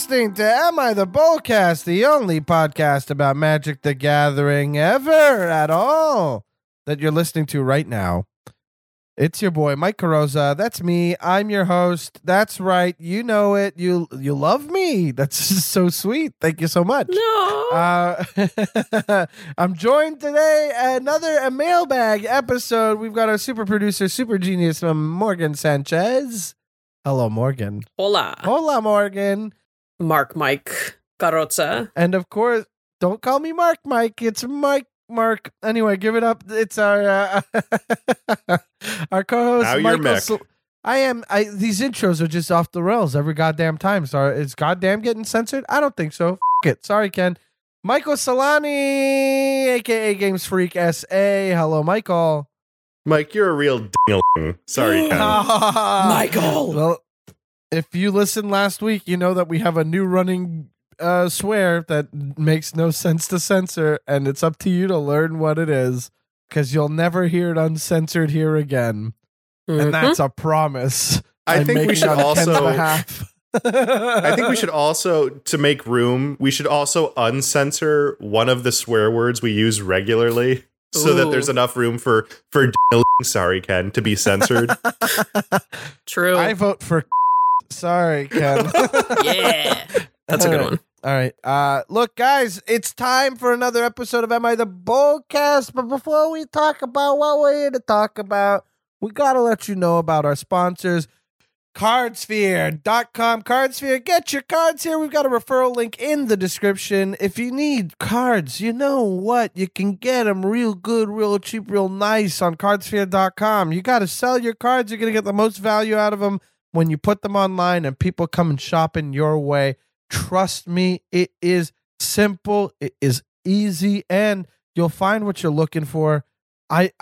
listening to Am I the Bullcast, the only podcast about Magic the Gathering ever at all that you're listening to right now. It's your boy, Mike Carosa. That's me. I'm your host. That's right. You know it. You love me. That's so sweet. Thank you so much. No. I'm joined today a mailbag episode. We've got our super producer, super genius, Morgan Sanchez. Hello, Morgan. Hola. Hola, Morgan. Mike Carrozza. And of course, don't call me Mike. It's Mark. Anyway, give it up. It's our our co-host. Now you're Mick. These intros are just off the rails every goddamn time. So is goddamn getting censored? I don't think so. F it. Sorry, Ken. Michael Solani, aka Games Freak SA. Hello, Michael. Mike, you're a real ding. Sorry, Ken. Michael. Well, if you listened last week, you know that we have a new running swear that makes no sense to censor, and it's up to you to learn what it is, because you'll never hear it uncensored here again. And that's a promise. I think we should also to make room, we should also uncensor one of the swear words we use regularly so that there's enough room for sorry, Ken, to be censored. True. I vote for sorry, Ken. Yeah. That's a good one. All right. Look, guys, it's time for another episode of Am I the Bullcast? But before we talk about what we're here to talk about, we got to let you know about our sponsors, Cardsphere.com. Cardsphere, get your cards here. We've got a referral link in the description. If you need cards, you know what? You can get them real good, real cheap, real nice on Cardsphere.com. You got to sell your cards. You're going to get the most value out of them when you put them online and people come and shop in your way. Trust me, it is simple, it is easy, and you'll find what you're looking for. I've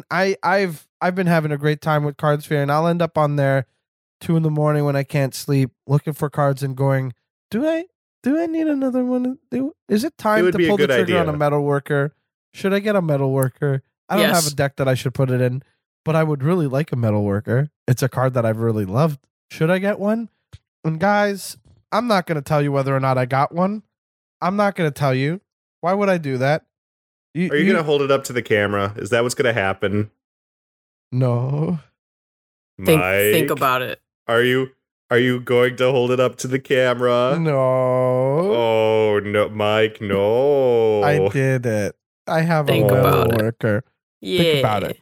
been having a great time with Cardsphere, and I'll end up on there 2 a.m. when I can't sleep, looking for cards and going, do I need another one? Is it time to pull the trigger on a metal worker? Should I get a metal worker? I don't have a deck that I should put it in, but I would really like a metal worker. It's a card that I've really loved. Should I get one? And guys, I'm not going to tell you whether or not I got one. I'm not going to tell you. Why would I do that? Are you going to hold it up to the camera? Is that what's going to happen? No. Think about it. Are you going to hold it up to the camera? No. Oh, no, Mike, no. I did it. I have a metal worker. Yeah. Think about it.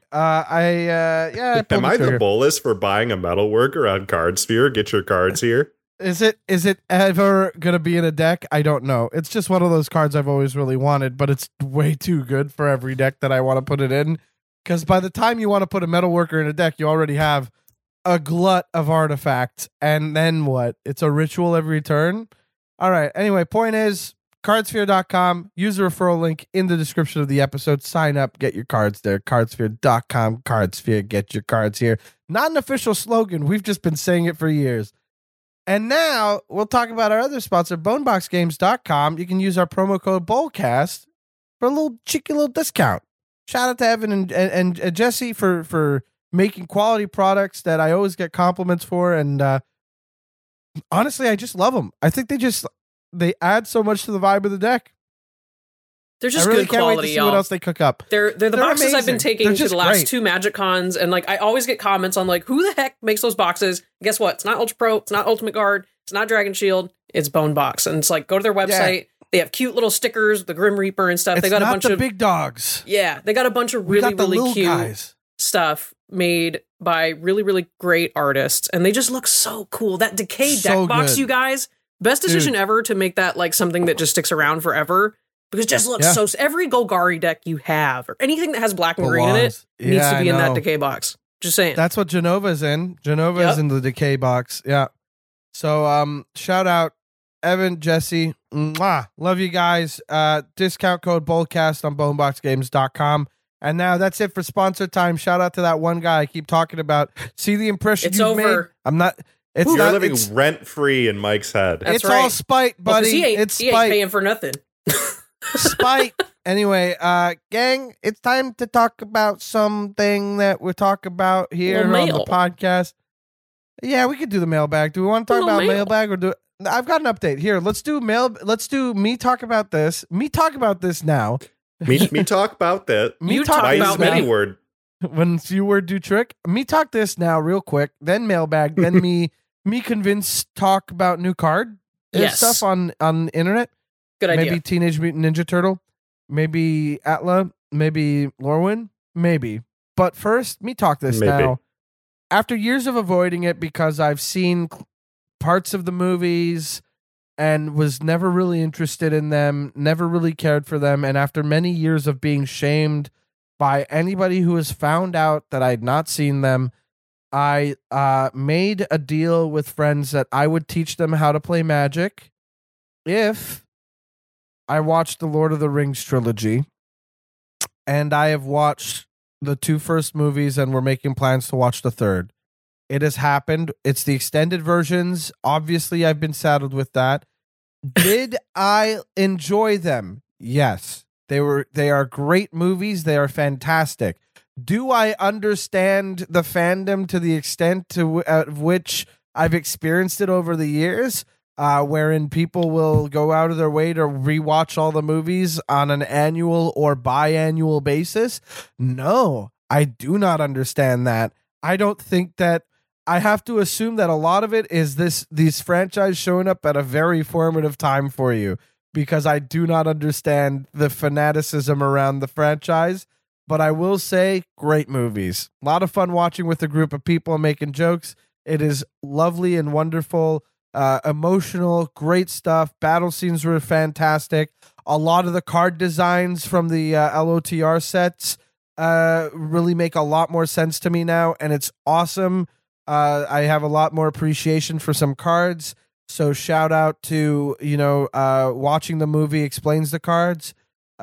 Am I the bolus for buying a metal worker on Cardsphere? Get your cards here. Is it ever going to be in a deck? I don't know. It's just one of those cards I've always really wanted, but it's way too good for every deck that I want to put it in. Because by the time you want to put a metal worker in a deck, you already have a glut of artifacts. And then what? It's a ritual every turn? All right. Anyway, point is, Cardsphere.com. Use the referral link in the description of the episode. Sign up. Get your cards there. Cardsphere.com. Cardsphere. Get your cards here. Not an official slogan. We've just been saying it for years. And now we'll talk about our other sponsor, BoneboxGames.com. You can use our promo code BOLCAST for a little cheeky little discount. Shout out to Evan and Jesse for making quality products that I always get compliments for. And honestly, I just love them. I think they add so much to the vibe of the deck. They're just really good quality, wait to see y'all. what else they cook up. They're the boxes amazing. I've been taking to the last 2 Magic Cons, and like I always get comments on like, who the heck makes those boxes? Guess what? It's not Ultra Pro, it's not Ultimate Guard, it's not Dragon Shield, it's Bone Box. And it's like, go to their website. Yeah. They have cute little stickers with the Grim Reaper and stuff. They got a bunch of big dogs. Yeah, they got a bunch of really cute guys. Stuff made by really great artists, and they just look so cool. That Decay deck box, you guys, best decision ever to make that like something that just sticks around forever. Because it just looks so... Every Golgari deck you have, or anything that has black and green in it, needs to be in that Decay box. Just saying. That's what Genova's in. Genova's in the Decay box. Yeah. So, shout out, Evan, Jesse. Mwah. Love you guys. Discount code BOLCAST on boneboxgames.com. And now that's it for sponsor time. Shout out to that one guy I keep talking about. See the impression you've made? I'm not... You're living rent-free in Mike's head. That's it's all spite, buddy. It's spite. He ain't paying for nothing. Spite. Anyway, gang, it's time to talk about something that we talk about here on the podcast. Yeah, we could do the mailbag. Do we want to talk about mailbag or do it? I've got an update here. Let's do me talk about this. Me talk about this now. Me talk about that. You talk about many me. word. When few word do trick. Me talk this now real quick. Then mailbag. Then me convince talk about new card stuff on the internet. Good idea. Maybe Teenage Mutant Ninja Turtle. Maybe Atla. Maybe Lorwyn. Maybe. But first, me talk this now. After years of avoiding it because I've seen parts of the movies and was never really interested in them, never really cared for them, and after many years of being shamed by anybody who has found out that I'd not seen them, I made a deal with friends that I would teach them how to play Magic if I watched the Lord of the Rings trilogy. And I have watched the 2 first movies and we're making plans to watch the 3rd. It has happened. It's the extended versions. Obviously, I've been saddled with that. Did I enjoy them? Yes. They are great movies. They are fantastic. Do I understand the fandom to the extent to which I've experienced it over the years, wherein people will go out of their way to rewatch all the movies on an annual or biannual basis? No, I do not understand that. I don't think that. I have to assume that a lot of it is these franchise showing up at a very formative time for you, because I do not understand the fanaticism around the franchise. But I will say, great movies. A lot of fun watching with a group of people and making jokes. It is lovely and wonderful, emotional, great stuff. Battle scenes were fantastic. A lot of the card designs from the LOTR sets really make a lot more sense to me now, and it's awesome. I have a lot more appreciation for some cards. So shout out to, watching the movie explains the cards.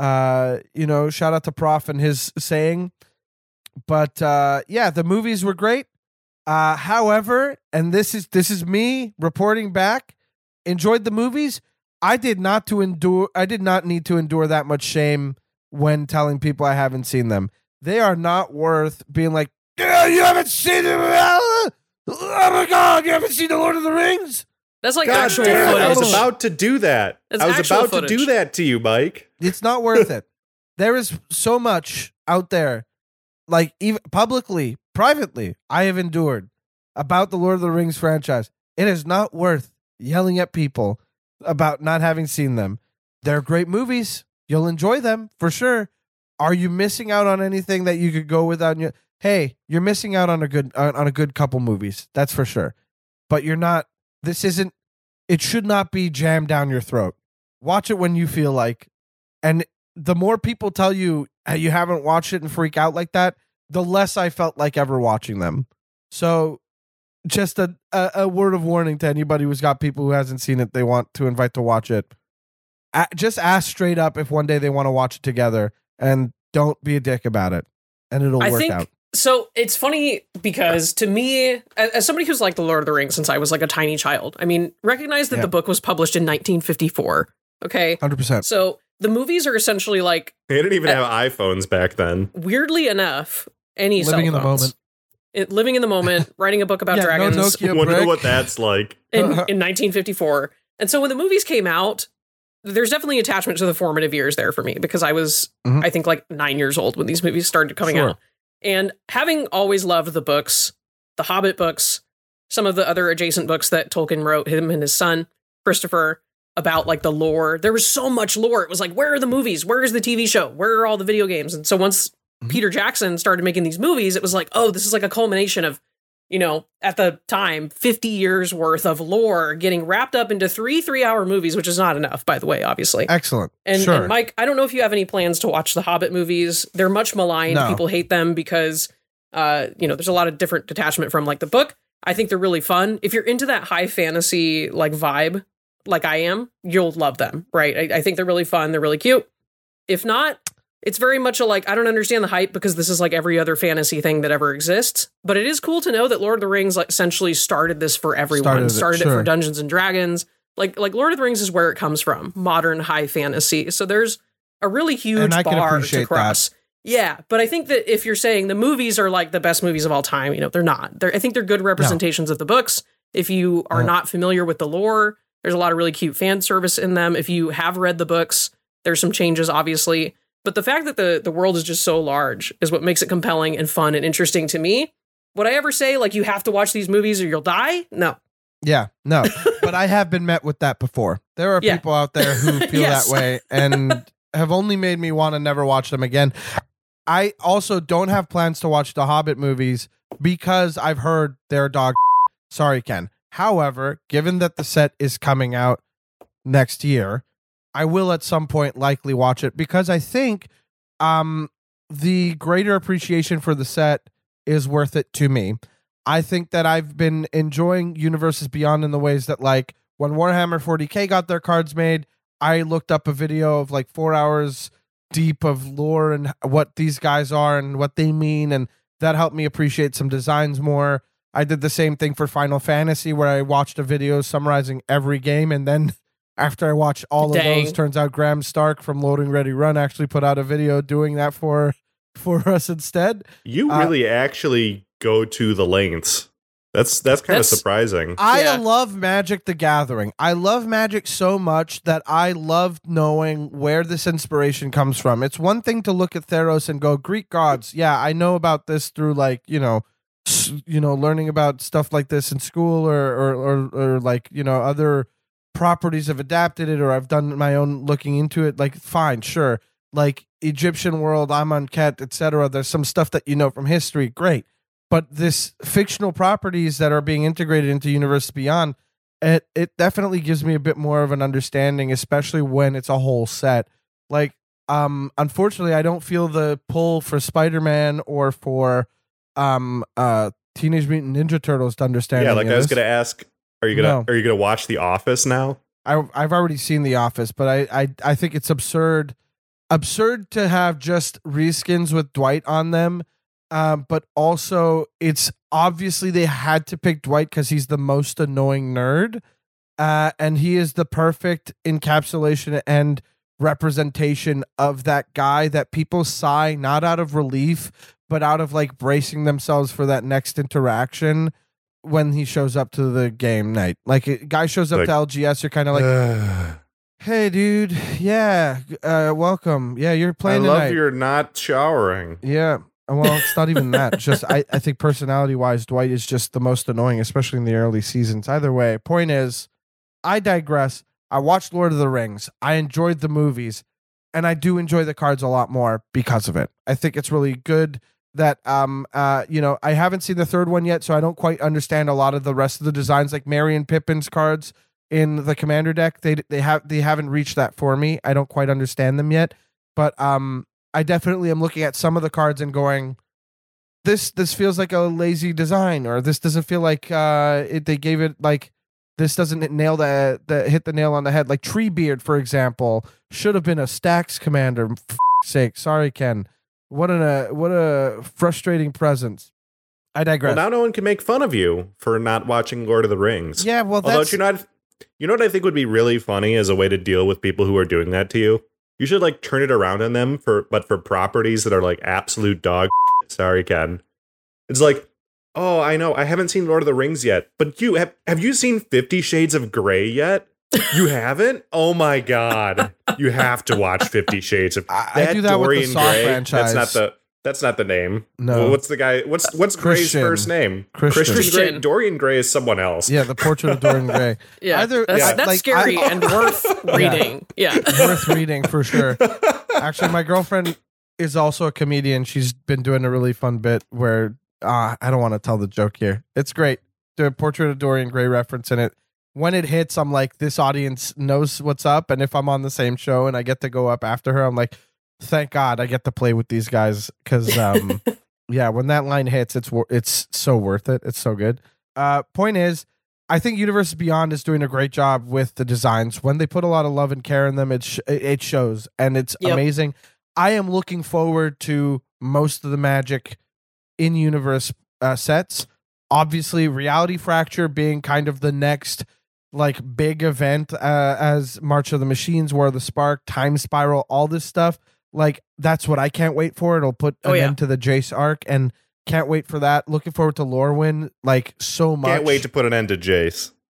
Shout out to Prof and his saying. But the movies were great. However, and this is me reporting back, enjoyed the movies. I did not need to endure that much shame when telling people I haven't seen them. They are not worth being like, yeah, you haven't seen them. Oh my God, you haven't seen The Lord of the Rings? That's like God actual damn, footage. I was about to do that. That's I was actual about footage. to do that to you, Mike. It's not worth it. There is so much out there, like even publicly, privately, I have endured about the Lord of the Rings franchise. It is not worth yelling at people about not having seen them. They're great movies. You'll enjoy them for sure. Are you missing out on anything that you could go without? Hey, you're missing out on a good couple movies. That's for sure. But you're not. It should not be jammed down your throat. Watch it when you feel like. And the more people tell you you haven't watched it and freak out like that, the less I felt like ever watching them. So just a word of warning to anybody who's got people who hasn't seen it, they want to invite to watch it. Just ask straight up if one day they want to watch it together, and don't be a dick about it, and it'll work out. So it's funny because to me, as somebody who's like the Lord of the Rings since I was like a tiny child, I mean, recognize that the book was published in 1954. Okay. 100%. So the movies are essentially like, they didn't even have iPhones back then. Weirdly enough, any living in cell the phones. moment. Living in the moment, writing a book about dragons. No Nokia Wonder brick. what that's like. in 1954. And so when the movies came out, there's definitely attachment to the formative years there for me, because I was, I think, like 9 years old when these movies started coming out. And having always loved the books, the Hobbit books, some of the other adjacent books that Tolkien wrote, him and his son, Christopher, about like the lore. There was so much lore. It was like, where are the movies? Where is the TV show? Where are all the video games? And so once Peter Jackson started making these movies, it was like, oh, this is like a culmination of, at the time, 50 years worth of lore getting wrapped up into 3-3-hour movies, which is not enough, by the way, obviously. Excellent. And Mike, I don't know if you have any plans to watch the Hobbit movies. They're much maligned. No. People hate them because, there's a lot of different detachment from like the book. I think they're really fun. If you're into that high fantasy like vibe, like I am, you'll love them, right? I think they're really fun. They're really cute. If not, it's very much I don't understand the hype because this is like every other fantasy thing that ever exists. But it is cool to know that Lord of the Rings essentially started this for everyone. Started it for Dungeons and Dragons. Like Lord of the Rings is where it comes from, modern high fantasy. So there's a really huge bar to cross. That. Yeah, but I think that if you're saying the movies are like the best movies of all time, they're not. I think they're good representations of the books. If you are not familiar with the lore, There's a lot of really cute fan service in them. If you have read the books, there's some changes, obviously. But the fact that the world is just so large is what makes it compelling and fun and interesting to me. Would I ever say, like, you have to watch these movies or you'll die? No. Yeah, no. But I have been met with that before. There are people out there who feel that way and have only made me want to never watch them again. I also don't have plans to watch the Hobbit movies because I've heard they're dog. Sorry, Ken. However, given that the set is coming out next year, I will at some point likely watch it because I think the greater appreciation for the set is worth it to me. I think that I've been enjoying Universes Beyond in the ways that, like, when Warhammer 40K got their cards made, I looked up a video of like 4 hours deep of lore and what these guys are and what they mean, and that helped me appreciate some designs more. I did the same thing for Final Fantasy, where I watched a video summarizing every game, and then after I watched all of those, turns out Graham Stark from Loading Ready Run actually put out a video doing that for us instead. You really actually go to the lengths. That's kind of surprising. I love Magic the Gathering. I love Magic so much that I love knowing where this inspiration comes from. It's one thing to look at Theros and go, Greek gods. Yeah, I know about this through, like, learning about stuff like this in school or like, other properties have adapted it, or I've done my own looking into it. Like, fine, sure. Like Egyptian world, Amonkhet, etc. There's some stuff that you know from history. Great. But this fictional properties that are being integrated into Universe Beyond, it definitely gives me a bit more of an understanding, especially when it's a whole set. Like, unfortunately, I don't feel the pull for Spider-Man or for Teenage Mutant Ninja Turtles to understand. Yeah, like I was going to ask, are you gonna watch The Office now? I've already seen The Office, but I think it's absurd to have just reskins with Dwight on them. But also, it's obviously they had to pick Dwight because he's the most annoying nerd, and he is the perfect encapsulation and representation of that guy that people sigh not out of relief, but out of like bracing themselves for that next interaction when he shows up to the game night. Like, a guy shows up to LGS, you're kind of like, hey, dude, yeah, welcome. Yeah, you're playing tonight. I love you're not showering. Yeah. Well, it's not even that. Just I think personality-wise, Dwight is just the most annoying, especially in the early seasons. Either way, point is, I digress. I watched Lord of the Rings. I enjoyed the movies, and I do enjoy the cards a lot more because of it. I think it's really good that I haven't seen the third one yet, so I don't quite understand a lot of the rest of the designs, like Merry and Pippin's cards in the Commander deck. They haven't reached that for me. I don't quite understand them yet, but I definitely am looking at some of the cards and going, this feels like a lazy design, or this doesn't feel like they gave it, like, this doesn't hit the nail on the head. Like Treebeard, for example, should have been a Stax commander. For sake, sorry, Ken. What a frustrating presence. I digress. Well, now no one can make fun of you for not watching Lord of the Rings. Yeah, well, you know what I think would be really funny as a way to deal with people who are doing that to you? You should like turn it around on them for properties that are like absolute dog. Sorry, Ken. It's like, oh, I know, I haven't seen Lord of the Rings yet, but have you seen 50 Shades of Grey yet? You haven't? Oh my God. You have to watch 50 Shades of I do that Dorian with the Saw franchise. That's not the name. No. Well, what's the guy? What's Gray's first name? Christian Grey. Dorian Gray is someone else. Yeah, the Portrait of Dorian Gray. Yeah, that's like, scary and worth reading. Yeah, worth reading for sure. Actually, my girlfriend is also a comedian. She's been doing a really fun bit where I don't want to tell the joke here. It's great. The Portrait of Dorian Gray reference in it. When it hits, I'm like, this audience knows what's up. And if I'm on the same show and I get to go up after her, I'm like, thank God I get to play with these guys. Because, when that line hits, it's so worth it. It's so good. Point is, I think Universes Beyond is doing a great job with the designs. When they put a lot of love and care in them, it shows. And it's amazing. I am looking forward to most of the Magic in-universe sets. Obviously, Reality Fracture being kind of the next like big event, as March of the Machines, War of the Spark, Time Spiral, all this stuff. Like, that's what I can't wait for. It'll put an end to the Jace arc, and can't wait for that. Looking forward to Lorwyn, like, so much. Can't wait to put an end to Jace.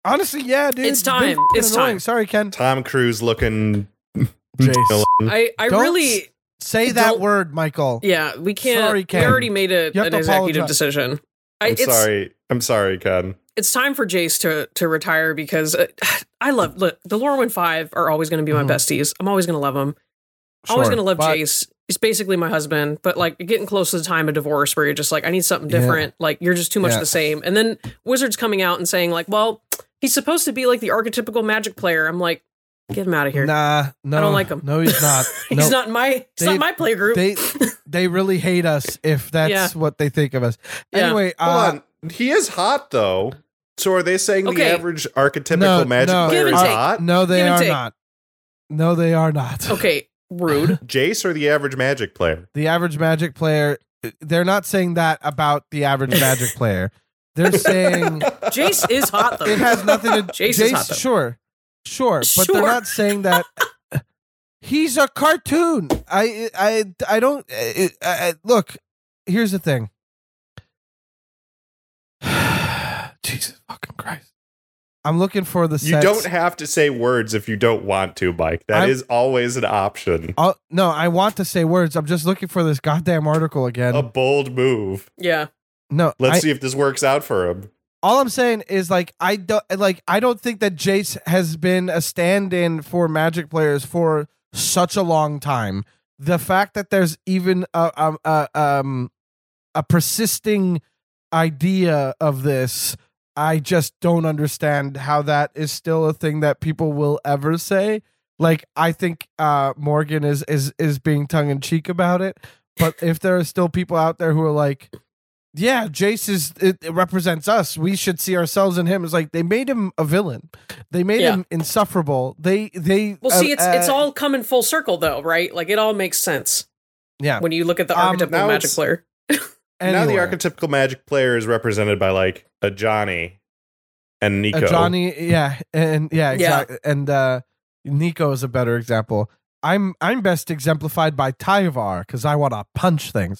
Honestly, yeah, dude. It's time. It's time. Sorry, Ken. Tom Cruise looking. Jace. I Don't really say that word, Michael. Yeah, we can't. Sorry, Ken. We already made an executive apologize. decision. I'm sorry, Ken. It's time for Jace to retire because I love the Lorwyn 5 are always going to be my besties. I'm always going to love them. Always going to love Jace. He's basically my husband, but like you're getting close to the time of divorce where you're just like, I need something different. Yeah. Like you're just too much the same. And then Wizards coming out and saying like, well, he's supposed to be like the archetypical Magic player. I'm like, get him out of here. Nah, no, I don't like him. No, he's not. He's not my play group. They really hate us if that's what they think of us. Anyway, hold on. He is hot though. So are they saying the average archetypical Magic player is hot? No, they are not. No, they are not. Okay. Rude. Jace or the average Magic player? The average Magic player. They're not saying that about the average Magic player. They're saying Jace is hot though. It has nothing to Jace is hot though. Sure, but they're not saying that he's a cartoon. I don't look. Here's the thing. Jesus fucking Christ. I'm looking for the sets. You don't have to say words if you don't want to, Mike. That is always an option. No, I want to say words. I'm just looking for this goddamn article again. A bold move. Yeah. No. Let's see if this works out for him. All I'm saying is I don't think that Jace has been a stand-in for Magic players for such a long time. The fact that there's even a persisting idea of this, I just don't understand how that is still a thing that people will ever say. Like, I think Morgan is being tongue in cheek about it, but if there are still people out there who are like, yeah, Jace it represents us. We should see ourselves in him. It's like they made him a villain. They made him insufferable. They it's all coming full circle though, right? Like it all makes sense. Yeah. When you look at the archetypal Magic player. Now the archetypical Magic player is represented by like a Johnny and Nico. A Johnny, exactly. Yeah. And Nico is a better example. I'm best exemplified by Tyvar because I want to punch things.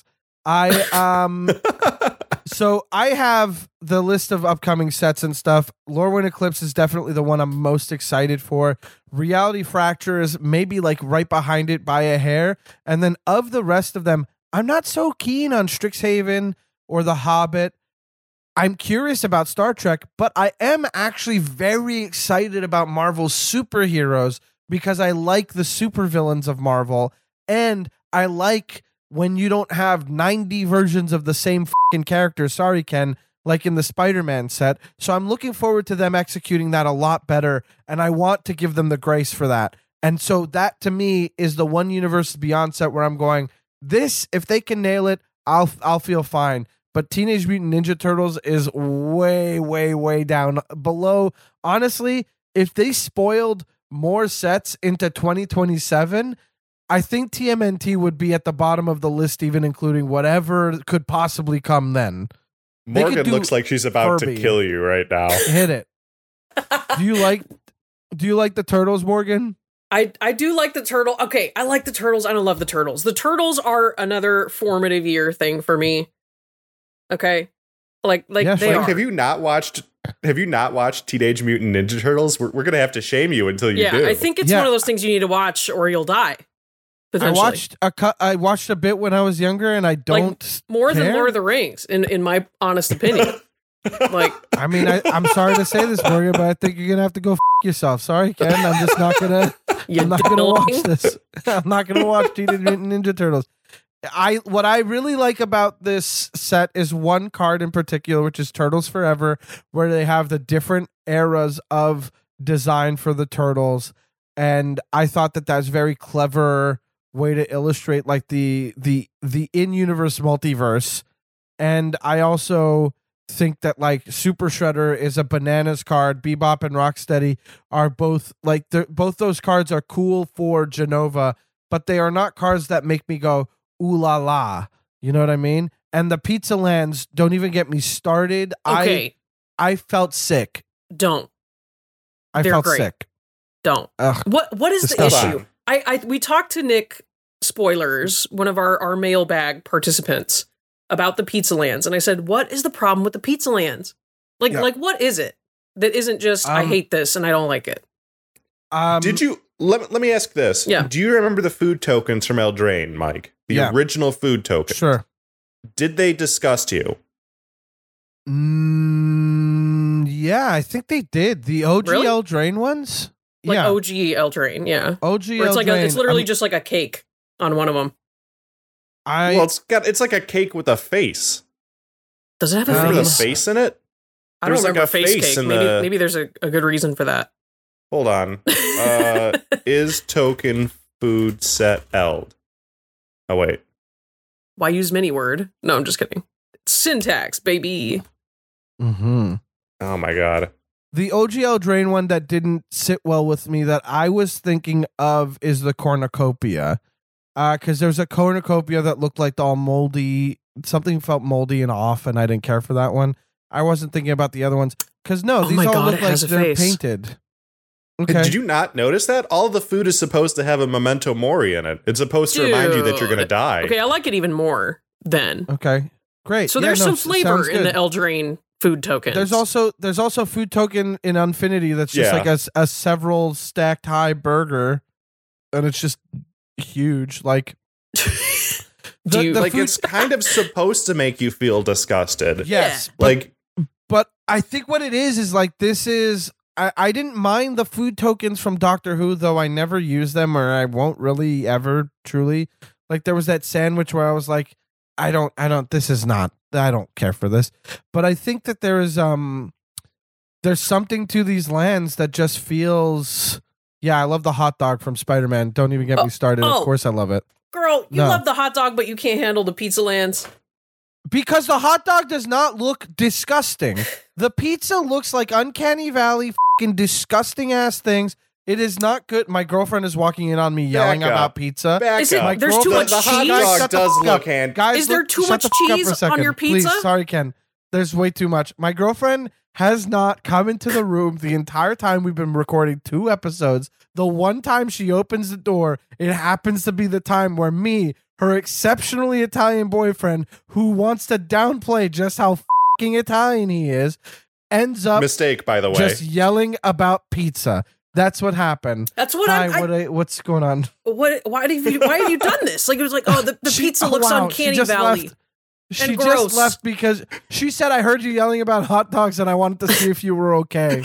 So I have the list of upcoming sets and stuff. Lorwyn Eclipse is definitely the one I'm most excited for. Reality Fracture is maybe like right behind it by a hair. And then of the rest of them, I'm not so keen on Strixhaven or The Hobbit. I'm curious about Star Trek, but I am actually very excited about Marvel's superheroes because I like the supervillains of Marvel, and I like when you don't have 90 versions of the same fucking character. Sorry, Ken, like in the Spider-Man set. So I'm looking forward to them executing that a lot better, and I want to give them the grace for that. And so that to me is the one Universes Beyond set where I'm going, this, if they can nail it, I'll feel fine. But Teenage Mutant Ninja Turtles is way, way, way down below. Honestly, if they spoiled more sets into 2027, I think TMNT would be at the bottom of the list, even including whatever could possibly come then. Morgan looks like she's about to kill you right now. Hit it. Do you like the Turtles, Morgan? I do like the turtle. Okay, I like the Turtles. I don't love the Turtles. The Turtles are another formative year thing for me. Okay, like yeah, they are. Have you not watched Teenage Mutant Ninja Turtles? We're gonna have to shame you until you do. I think it's one of those things you need to watch or you'll die. I watched a bit when I was younger, and I don't more than Lord of the Rings, in my honest opinion. Like, I mean, I'm sorry to say this, Morgan, but I think you're gonna have to go yourself. Sorry, Ken. I'm just not gonna. I'm not gonna watch this. I'm not gonna watch Teenage Mutant Ninja Turtles. What I really like about this set is one card in particular, which is Turtles Forever, where they have the different eras of design for the turtles, and I thought that that's very clever way to illustrate like the in-universe multiverse. And I also think that like Super Shredder is a bananas card. Bebop and Rocksteady are both like both those cards are cool for Genova, but they are not cards that make me go ooh la la. You know what I mean? And the Pizza Lands, don't even get me started. Okay. I felt sick. Don't. They're felt great. Sick. Don't. Ugh. What is the issue? We talked to Nick Spoilers, one of our mailbag participants, about the Pizza Lands, and I said, what is the problem with the Pizza Lands? Like what is it? that isn't just I hate this and I don't like it. Did you let me ask this? Yeah. Do you remember the food tokens from Eldraine, Mike? The original food tokens. Sure. Did they disgust you? Yeah, I think they did. The OG Really? Eldraine ones? Like OG Eldraine, yeah. OG Where it's like Eldraine. it's literally just like a cake on one of them. Well, it's like a cake with a face. Does it have a Remember face? the face in it? I don't There's remember like a face face cake. in Maybe there's a good reason for that. Hold on. Is token food set eld? Oh, wait. Why use many word? No, I'm just kidding. Syntax, baby. Mm-hmm. Oh, my God. The OG Eldraine one that didn't sit well with me that I was thinking of is the cornucopia. Because there's a cornucopia that looked like all moldy. Something felt moldy and off, and I didn't care for that one. I wasn't thinking about the other ones. Because these all look like they're painted. Okay. Did you not notice that? All of the food is supposed to have a memento mori in it. It's supposed to remind you that you're going to die. Okay, I like it even more then. Okay, great. So there's some flavor in the Eldraine food tokens. There's also food token in Unfinity that's just like a several stacked high burger, and it's just huge. Like, it's kind of supposed to make you feel disgusted. Yes, but I think what it is like this is. I didn't mind the food tokens from Doctor Who, though I never use them, or I won't really ever truly. Like there was that sandwich where I was like, I don't care for this. But I think that there's something to these lands that just feels, I love the hot dog from Spider-Man. Don't even get me started. Of course I love it. Girl, you love the hot dog, but you can't handle the pizza lands. Because the hot dog does not look disgusting. The pizza looks like Uncanny Valley fucking disgusting ass things. It is not good. My girlfriend is walking in on me yelling about pizza. There's too much the cheese? Hot dog does look hand. Guys, is there too much cheese on your pizza? Please, sorry, Ken. There's way too much. My girlfriend has not come into the room the entire time we've been recording 2 episodes. The one time she opens the door, it happens to be the time where me, her exceptionally Italian boyfriend, who wants to downplay just how fucking Italian he is, ends up mistake, by the way, just yelling about pizza. That's what happened. That's what what's going on? Why have you done this? Like it was like, oh, the pizza looks Uncanny Valley. She just left because she said, I heard you yelling about hot dogs and I wanted to see if you were okay.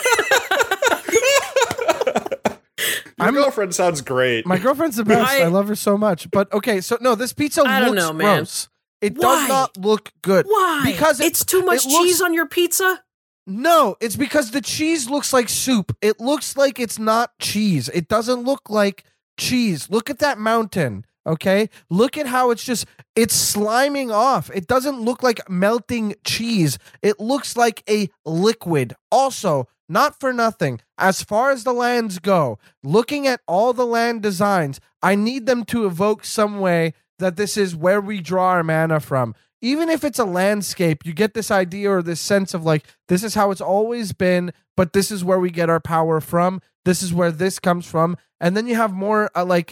My girlfriend sounds great. My girlfriend's the best. I love her so much. But okay, so no, this pizza looks gross. It does not look good. Why? Because it's too much cheese on your pizza? No, it's because the cheese looks like soup. It looks like it's not cheese. It doesn't look like cheese. Look at that mountain. Okay, look at how it's sliming off. It doesn't look like melting cheese. It looks like a liquid. Also, not for nothing, as far as the lands go, looking at all the land designs, I need them to evoke some way that this is where we draw our mana from. Even if it's a landscape, you get this idea or this sense of like, this is how it's always been, but this is where we get our power from. This is where this comes from. And then you have more like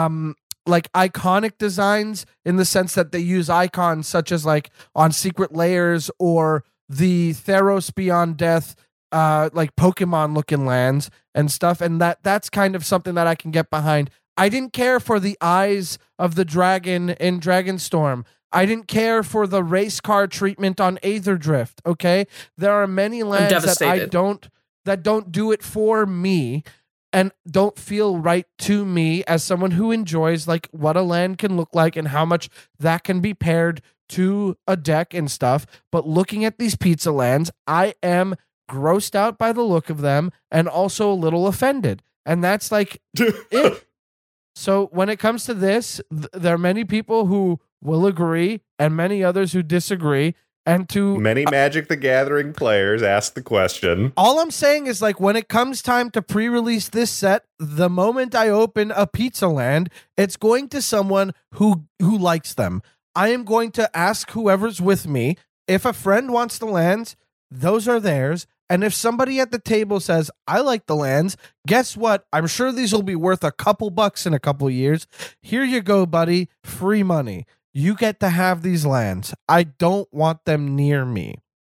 iconic designs in the sense that they use icons such as like on Secret Layers or the Theros Beyond Death, like Pokemon looking lands and stuff. And that's kind of something that I can get behind. I didn't care for the eyes of the dragon in Dragonstorm. I didn't care for the race car treatment on Aetherdrift. Okay, there are many lands that don't do it for me and don't feel right to me as someone who enjoys like what a land can look like and how much that can be paired to a deck and stuff. But looking at these pizza lands, I am grossed out by the look of them and also a little offended. And that's like it. So when it comes to this, there are many people who will agree and many others who disagree. And to many Magic the Gathering players ask the question. All I'm saying is like when it comes time to pre-release this set, the moment I open a pizza land, it's going to someone who likes them. I am going to ask whoever's with me. If a friend wants the lands, those are theirs. And if somebody at the table says, I like the lands, guess what? I'm sure these will be worth a couple bucks in a couple years. Here you go, buddy. Free money. You get to have these lands. I don't want them near me.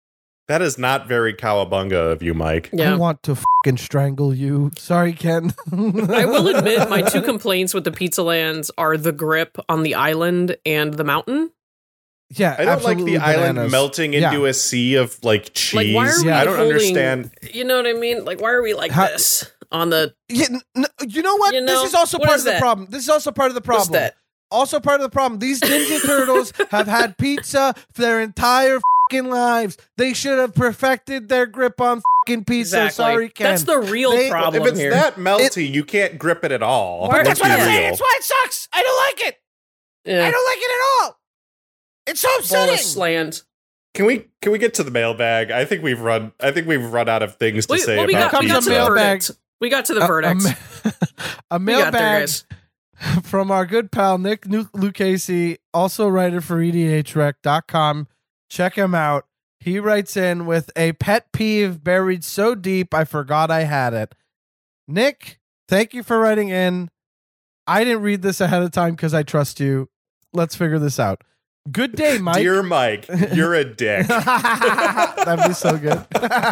That is not very cowabunga of you, Mike. Yeah. I want to fucking strangle you. Sorry, Ken. I will admit my two complaints with the Pizza Lands are the grip on the island and the mountain. Yeah, I don't like the bananas. island melting into a sea of like cheese. Like, why are we I don't understand. You know what I mean? Like, why are we like this on the? Yeah, you know what? This is also part of the problem. This is also part of the problem. What's that? Also part of the problem. These Ninja Turtles have had pizza for their entire fucking lives. They should have perfected their grip on fucking pizza. Exactly. Sorry, Ken. That's the real problem If it's here. that melty, you can't grip it at all. But that's Let's what be I'm saying. real. That's why it sucks. I don't like it. Yeah. I don't like it at all. It's so upsetting. Bolus Land. Can we get to the mailbag? I think we've run out of things to say we about got to pizza. the verdict. We got to the verdict. A We got there, mailbag guys. from our good pal Nick Lucchese, also writer for EDHREC.com. Check him out. He writes in with a pet peeve buried so deep I forgot I had it. Nick, thank you for writing in. I didn't read this ahead of time because I trust you. Let's figure this out. Good day, Mike. Dear Mike, you're a dick. That'd be so good.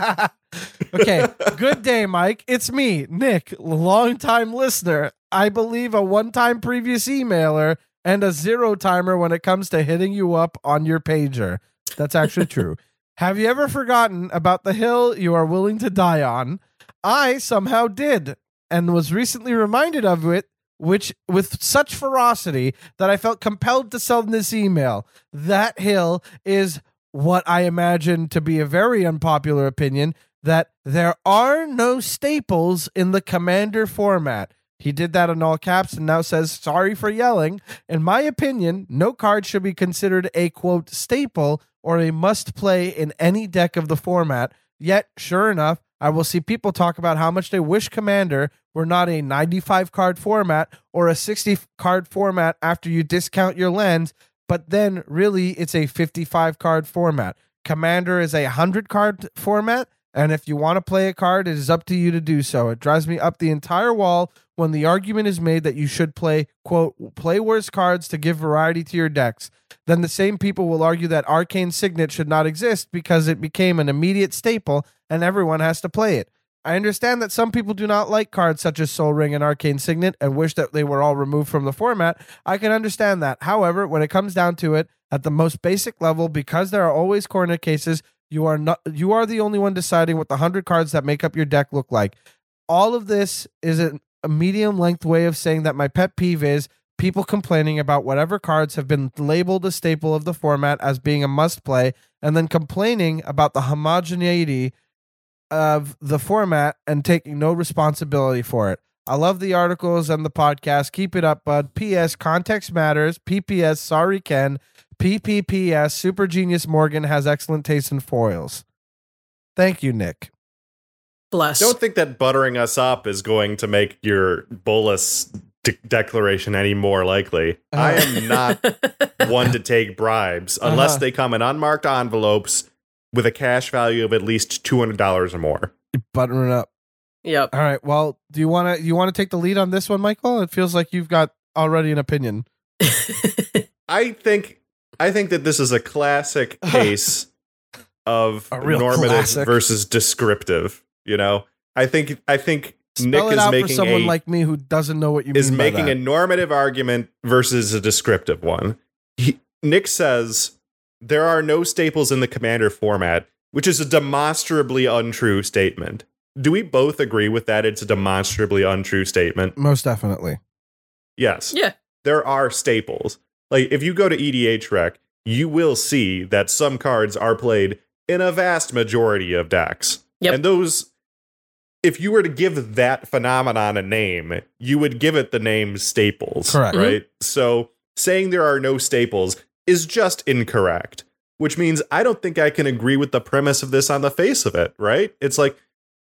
Okay. Good day, Mike. It's me, Nick, longtime listener. I believe a one-time previous emailer and a zero timer when it comes to hitting you up on your pager. That's actually true. Have you ever forgotten about the hill you are willing to die on? I somehow did, and was recently reminded of it, which with such ferocity that I felt compelled to send this email. That hill is what I imagine to be a very unpopular opinion, that there are no staples in the Commander format. He did that in all caps and now says, sorry for yelling. In my opinion, no card should be considered a, quote, staple or a must-play in any deck of the format. Yet, sure enough, I will see people talk about how much they wish Commander were not a 95-card format or a 60-card format after you discount your lands, but then really it's a 55-card format. Commander is a 100-card format, and if you want to play a card, it is up to you to do so. It drives me up the entire wall when the argument is made that you should play, quote, play worse cards to give variety to your decks. Then the same people will argue that Arcane Signet should not exist because it became an immediate staple and everyone has to play it. I understand that some people do not like cards such as Sol Ring and Arcane Signet and wish that they were all removed from the format. I can understand that. However, when it comes down to it, at the most basic level, because there are always corner cases, you are the only one deciding what the 100 cards that make up your deck look like. All of this is a medium length way of saying that my pet peeve is people complaining about whatever cards have been labeled a staple of the format as being a must play, and then complaining about the homogeneity of the format and taking no responsibility for it. I love the articles and the podcast. Keep it up, bud. P.S. Context matters. P.P.S. Sorry, Ken. P.P.P.S. Super Genius Morgan has excellent taste in foils. Thank you, Nick. Bless. Don't think that buttering us up is going to make your bolus declaration any more likely. I am not one to take bribes unless they come in unmarked envelopes with a cash value of at least $200 or more. You're buttering up. Yep. All right. Well, do you want to take the lead on this one, Michael? It feels like you've got already an opinion. I think that this is a classic case of normative classic versus descriptive. You know, I think Spell Nick it is out making for someone like me who doesn't know what you is mean by making that. a normative argument versus a descriptive one. Nick says there are no staples in the Commander format, which is a demonstrably untrue statement. Do we both agree with that? It's a demonstrably untrue statement. Most definitely. Yes. Yeah. There are staples. Like if you go to EDHREC, you will see that some cards are played in a vast majority of decks. Yep. And those, if you were to give that phenomenon a name, you would give it the name staples. Correct. Right? So saying there are no staples is just incorrect, which means I don't think I can agree with the premise of this on the face of it, right? It's like,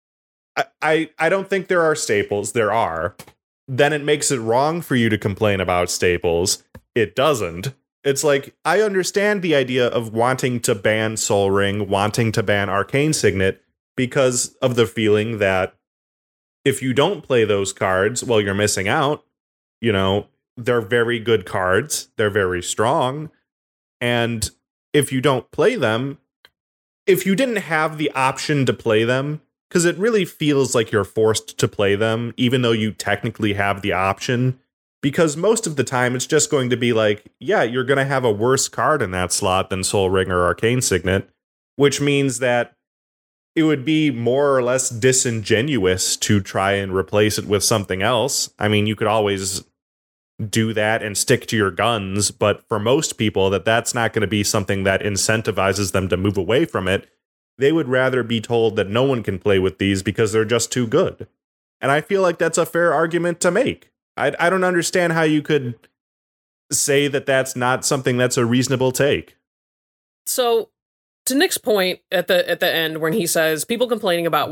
I don't think there are staples. There are. Then it makes it wrong for you to complain about staples. It doesn't. It's like, I understand the idea of wanting to ban Sol Ring, wanting to ban Arcane Signet, because of the feeling that if you don't play those cards, well, you're missing out. You know, they're very good cards. They're very strong. And if you don't play them, if you didn't have the option to play them, because it really feels like you're forced to play them, even though you technically have the option, because most of the time it's just going to be like, yeah, you're going to have a worse card in that slot than Sol Ring or Arcane Signet, which means that it would be more or less disingenuous to try and replace it with something else. I mean, you could always do that and stick to your guns, but for most people, that's not going to be something that incentivizes them to move away from it. They would rather be told that no one can play with these because they're just too good. And I feel like that's a fair argument to make. I don't understand how you could say that that's not something that's a reasonable take. So, to Nick's point at the end when he says people complaining about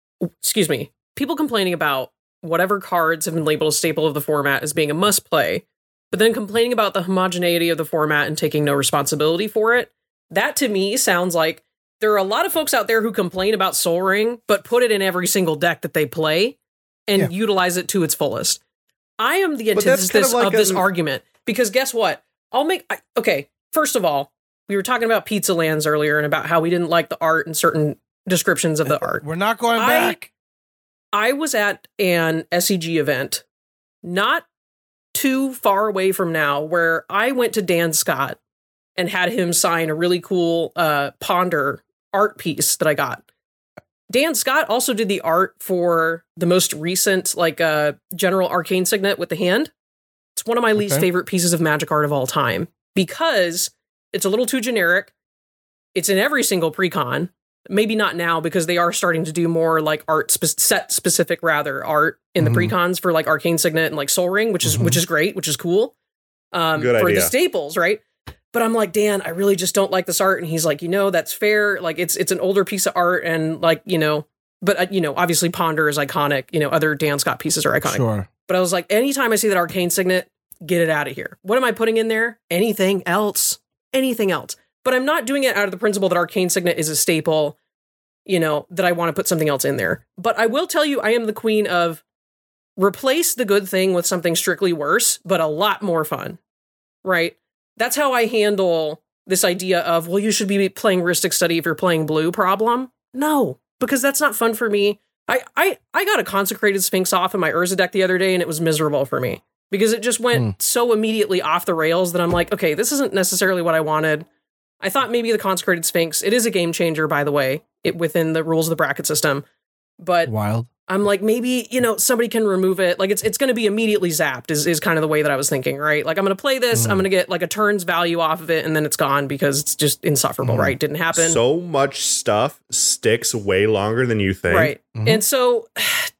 whatever cards have been labeled a staple of the format as being a must play, but then complaining about the homogeneity of the format and taking no responsibility for it. That to me sounds like there are a lot of folks out there who complain about Sol Ring, but put it in every single deck that they play and utilize it to its fullest. I am the antithesis of this argument, because guess what? First of all, we were talking about Pizza Lands earlier and about how we didn't like the art and certain descriptions of the art. We're not going back. I was at an SEG event not too far away from now where I went to Dan Scott and had him sign a really cool Ponder art piece that I got. Dan Scott also did the art for the most recent General Arcane Signet with the hand. It's one of my least favorite pieces of Magic art of all time because it's a little too generic. It's in every single precon. Maybe not now because they are starting to do more like set specific art in the precons for like Arcane Signet and like Sol Ring, which is great, which is cool. Good idea. For the staples, right? But I'm like, Dan, I really just don't like this art. And he's like, that's fair. Like it's an older piece of art and but obviously Ponder is iconic. Other Dan Scott pieces are iconic. Sure. But I was like, anytime I see that Arcane Signet, get it out of here. What am I putting in there? Anything else. But I'm not doing it out of the principle that Arcane Signet is a staple, that I want to put something else in there. But I will tell you, I am the queen of replace the good thing with something strictly worse, but a lot more fun, right? That's how I handle this idea of, well, you should be playing Rhystic Study if you're playing blue problem. No, because that's not fun for me. I got a Consecrated Sphinx off in my Urza deck the other day, and it was miserable for me because it just went so immediately off the rails that I'm like, okay, this isn't necessarily what I wanted. I thought maybe the Consecrated Sphinx, it is a game changer, by the way, within the rules of the bracket system. But wild. I'm like, maybe, somebody can remove it. Like it's going to be immediately zapped is kind of the way that I was thinking, right? Like I'm going to play this, I'm going to get like a turns value off of it, and then it's gone because it's just insufferable, right? Didn't happen. So much stuff sticks way longer than you think. Right. And so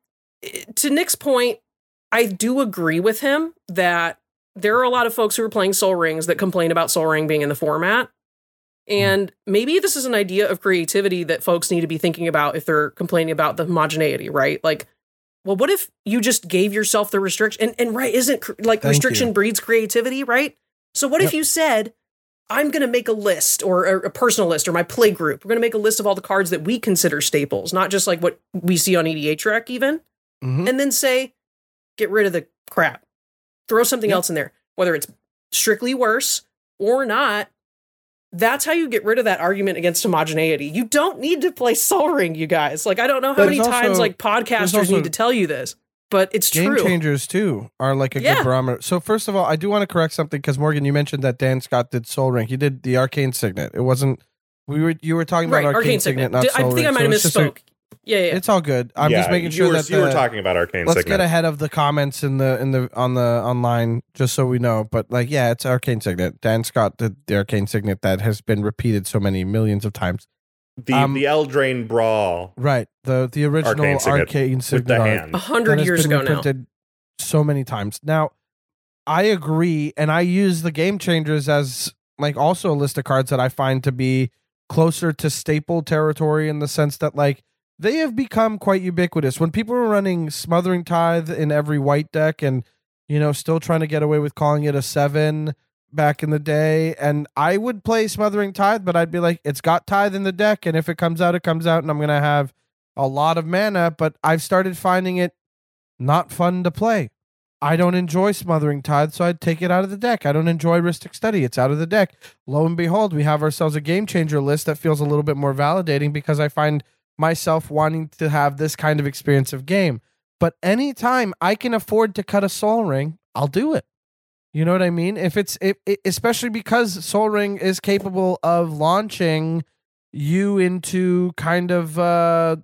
to Nick's point, I do agree with him that there are a lot of folks who are playing Sol Rings that complain about Sol Ring being in the format. And maybe this is an idea of creativity that folks need to be thinking about if they're complaining about the homogeneity, right? Like, well, what if you just gave yourself the restriction? And right, isn't like restriction breeds creativity, right? So what if you said, I'm going to make a list or a personal list or my play group. We're going to make a list of all the cards that we consider staples, not just like what we see on EDH Rec even. And then say, get rid of the crap. Throw something else in there, whether it's strictly worse or not. That's how you get rid of that argument against homogeneity. You don't need to play Sol Ring, you guys. Like, I don't know how many times like podcasters need to tell you this, but it's true. Game changers too are like a good barometer. So first of all, I do want to correct something because Morgan, you mentioned that Dan Scott did Sol Ring. He did the Arcane Signet. It wasn't. You were talking about Arcane Signet, not Sol Ring. I think I might have misspoke. Yeah, it's all good. I'm just making sure that you were talking about Arcane Signet. Let's get ahead of the comments on the online, just so we know. But like, yeah, it's Arcane Signet. Dan Scott did the Arcane Signet that has been repeated so many millions of times. The Eldraine Brawl, right? The original Arcane Signet with the hand 100 years ago now. So many times now. I agree, and I use the Game Changers as like also a list of cards that I find to be closer to staple territory in the sense that like. They have become quite ubiquitous. When people were running Smothering Tithe in every white deck and, still trying to get away with calling it a 7 back in the day, and I would play Smothering Tithe, but I'd be like, it's got Tithe in the deck, and if it comes out, it comes out, and I'm going to have a lot of mana, but I've started finding it not fun to play. I don't enjoy Smothering Tithe, so I'd take it out of the deck. I don't enjoy Rhystic Study. It's out of the deck. Lo and behold, we have ourselves a Game Changer list that feels a little bit more validating because I find myself wanting to have this kind of experience of game. But anytime I can afford to cut a Sol Ring, I'll do it. You know what I mean? If it's especially because Sol Ring is capable of launching you into kind of a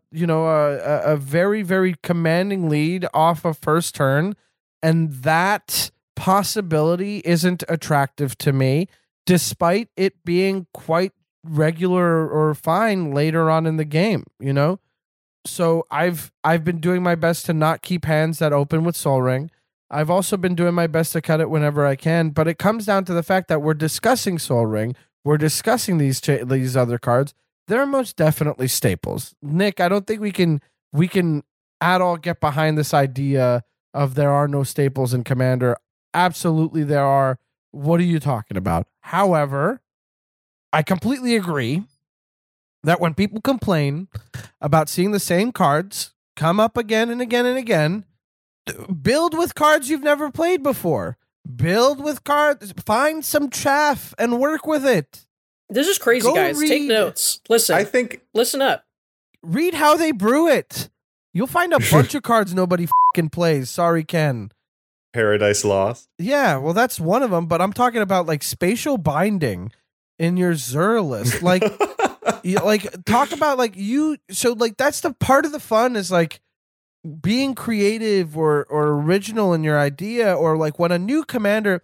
very, very commanding lead off of first turn. And that possibility isn't attractive to me, despite it being quite regular or fine later on in the game, you know? So I've been doing my best to not keep hands that open with Sol Ring. I've also been doing my best to cut it whenever I can, but it comes down to the fact that we're discussing Sol Ring, we're discussing these other cards. They're most definitely staples. Nick, I don't think we can at all get behind this idea of there are no staples in Commander. Absolutely there are. What are you talking about? However, I completely agree that when people complain about seeing the same cards come up again and again and again, build with cards you've never played before. Build with cards. Find some chaff and work with it. This is crazy, guys. Take notes. Listen. Listen up. Read how they brew it. You'll find a bunch of cards nobody fucking plays. Sorry, Ken. Paradise Lost. Yeah, well, that's one of them. But I'm talking about like spatial binding in your Zur list. Like, talk about like you. So like that's the part of the fun is like being creative or original in your idea, or like when a new commander.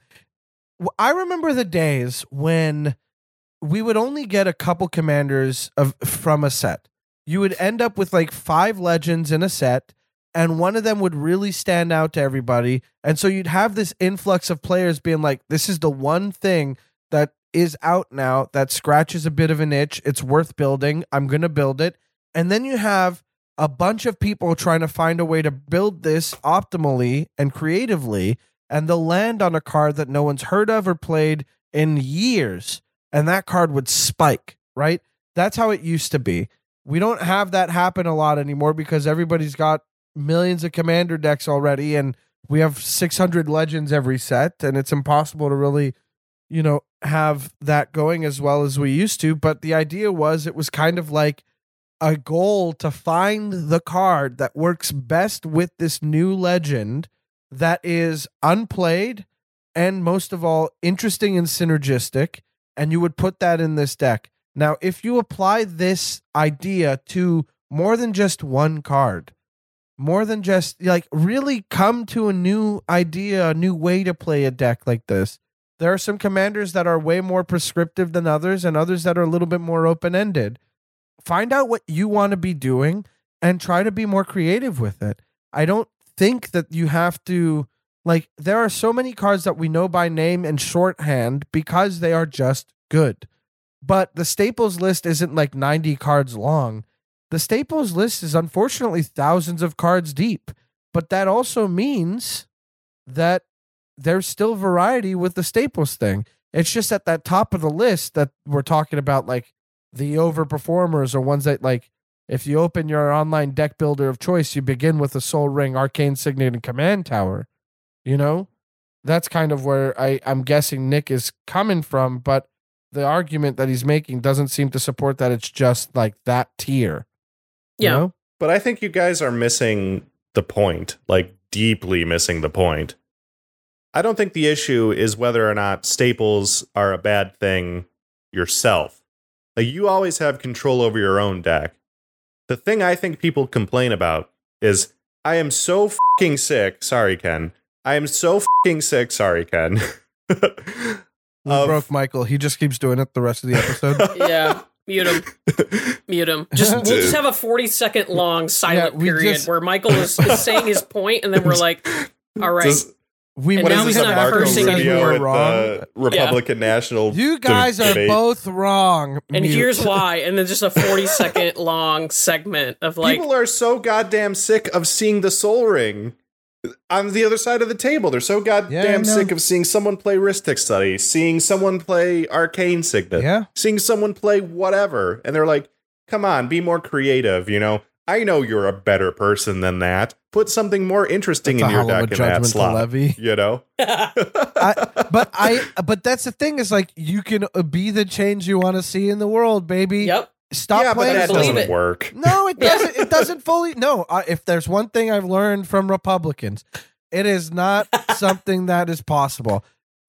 I remember the days when we would only get a couple commanders from a set. You would end up with like 5 legends in a set, and one of them would really stand out to everybody. And so you'd have this influx of players being like, this is the one thing that is out now that scratches a bit of an itch. It's worth building. I'm going to build it. And then you have a bunch of people trying to find a way to build this optimally and creatively, and they'll land on a card that no one's heard of or played in years. And that card would spike, right? That's how it used to be. We don't have that happen a lot anymore because everybody's got millions of commander decks already, and we have 600 legends every set, and it's impossible to really, have that going as well as we used to. But the idea was it was kind of like a goal to find the card that works best with this new legend that is unplayed and most of all interesting and synergistic, and you would put that in this deck. Now, if you apply this idea to more than just one card, more than just like really come to a new idea, a new way to play a deck like this, there are some commanders that are way more prescriptive than others and others that are a little bit more open-ended. Find out what you want to be doing and try to be more creative with it. I don't think that you have to, like, there are so many cards that we know by name and shorthand because they are just good. But the staples list isn't like 90 cards long. The staples list is unfortunately thousands of cards deep. But that also means that there's still variety with the staples thing. It's just at that top of the list that we're talking about, like the overperformers or ones that, like, if you open your online deck builder of choice, you begin with a Sol Ring, Arcane Signet, and Command Tower. That's kind of where I'm guessing Nick is coming from, but the argument that he's making doesn't seem to support that it's just like that tier. Yeah. But I think you guys are missing the point, like deeply missing the point. I don't think the issue is whether or not staples are a bad thing yourself. Like, you always have control over your own deck. The thing I think people complain about is, I am so fucking sick. Sorry, Ken. I am so fucking sick. Sorry, Ken. We broke Michael. He just keeps doing it the rest of the episode. Yeah. Mute him. We'll just have a 40-second long silent period where Michael is saying his point, and then we're like, all right. What is this, a Marco Rubio at the Republican National You guys debate? Are both wrong. And here's why. And then just a 40-second long segment of like... People are so goddamn sick of seeing the Sol Ring on the other side of the table. They're so goddamn sick of seeing someone play Rhystic Study, seeing someone play Arcane Signet, seeing someone play whatever. And they're like, come on, be more creative, I know you're a better person than that. Put something more interesting in your deck in that slot. You know? But that's the thing is like, you can be the change you want to see in the world, baby. Yep. Stop playing. But that doesn't work. No, it doesn't. It doesn't fully. No, if there's one thing I've learned from Republicans, it is not something that is possible.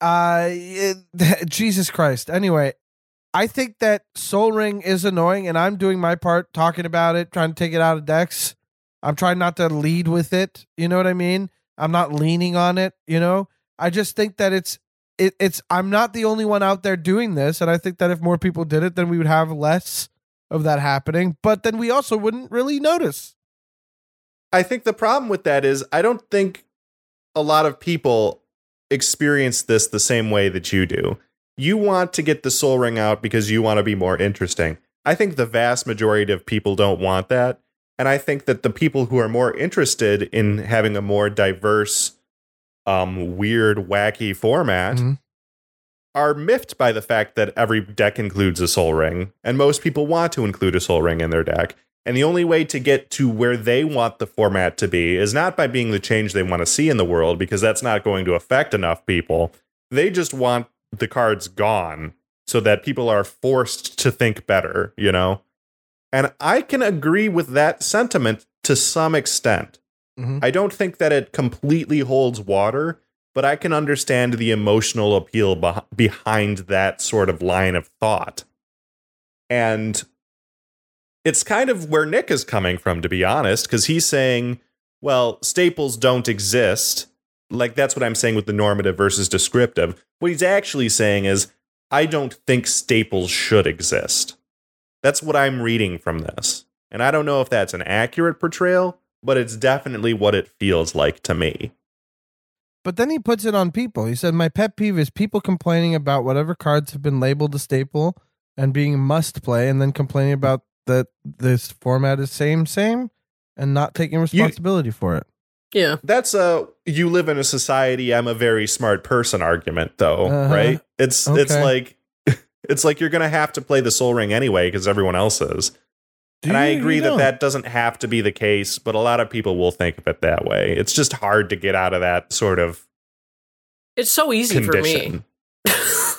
Jesus Christ. Anyway, I think that Sol Ring is annoying, and I'm doing my part talking about it, trying to take it out of decks. I'm trying not to lead with it. You know what I mean? I'm not leaning on it. You know, I just think that it's. I'm not the only one out there doing this, and I think that if more people did it, then we would have less of that happening. But then we also wouldn't really notice. I think the problem with that is I don't think a lot of people experience this the same way that you do. You want to get the Sol Ring out because you want to be more interesting. I think the vast majority of people don't want that. And I think that the people who are more interested in having a more diverse, weird, wacky format are miffed by the fact that every deck includes a Sol Ring. And most people want to include a Sol Ring in their deck. And the only way to get to where they want the format to be is not by being the change they want to see in the world, because that's not going to affect enough people. They just want the cards gone so that people are forced to think better, you know? And I can agree with that sentiment to some extent. I don't think that it completely holds water, but I can understand the emotional appeal behind that sort of line of thought. And it's kind of where Nick is coming from, to be honest, because he's saying, well, staples don't exist. Like, that's what I'm saying with the normative versus descriptive. What he's actually saying is, I don't think staples should exist. That's what I'm reading from this. And I don't know if that's an accurate portrayal, but it's definitely what it feels like to me. But then he puts it on people. He said, my pet peeve is people complaining about whatever cards have been labeled a staple and being must play, and then complaining about that this format is same, and not taking responsibility for it. Yeah. That's you live in a society, I'm a very smart person argument, though, right? It's like you're going to have to play the Sol Ring anyway because everyone else is. And I agree that doesn't have to be the case, but a lot of people will think of it that way. It's just hard to get out of that sort of It's so easy condition. For me.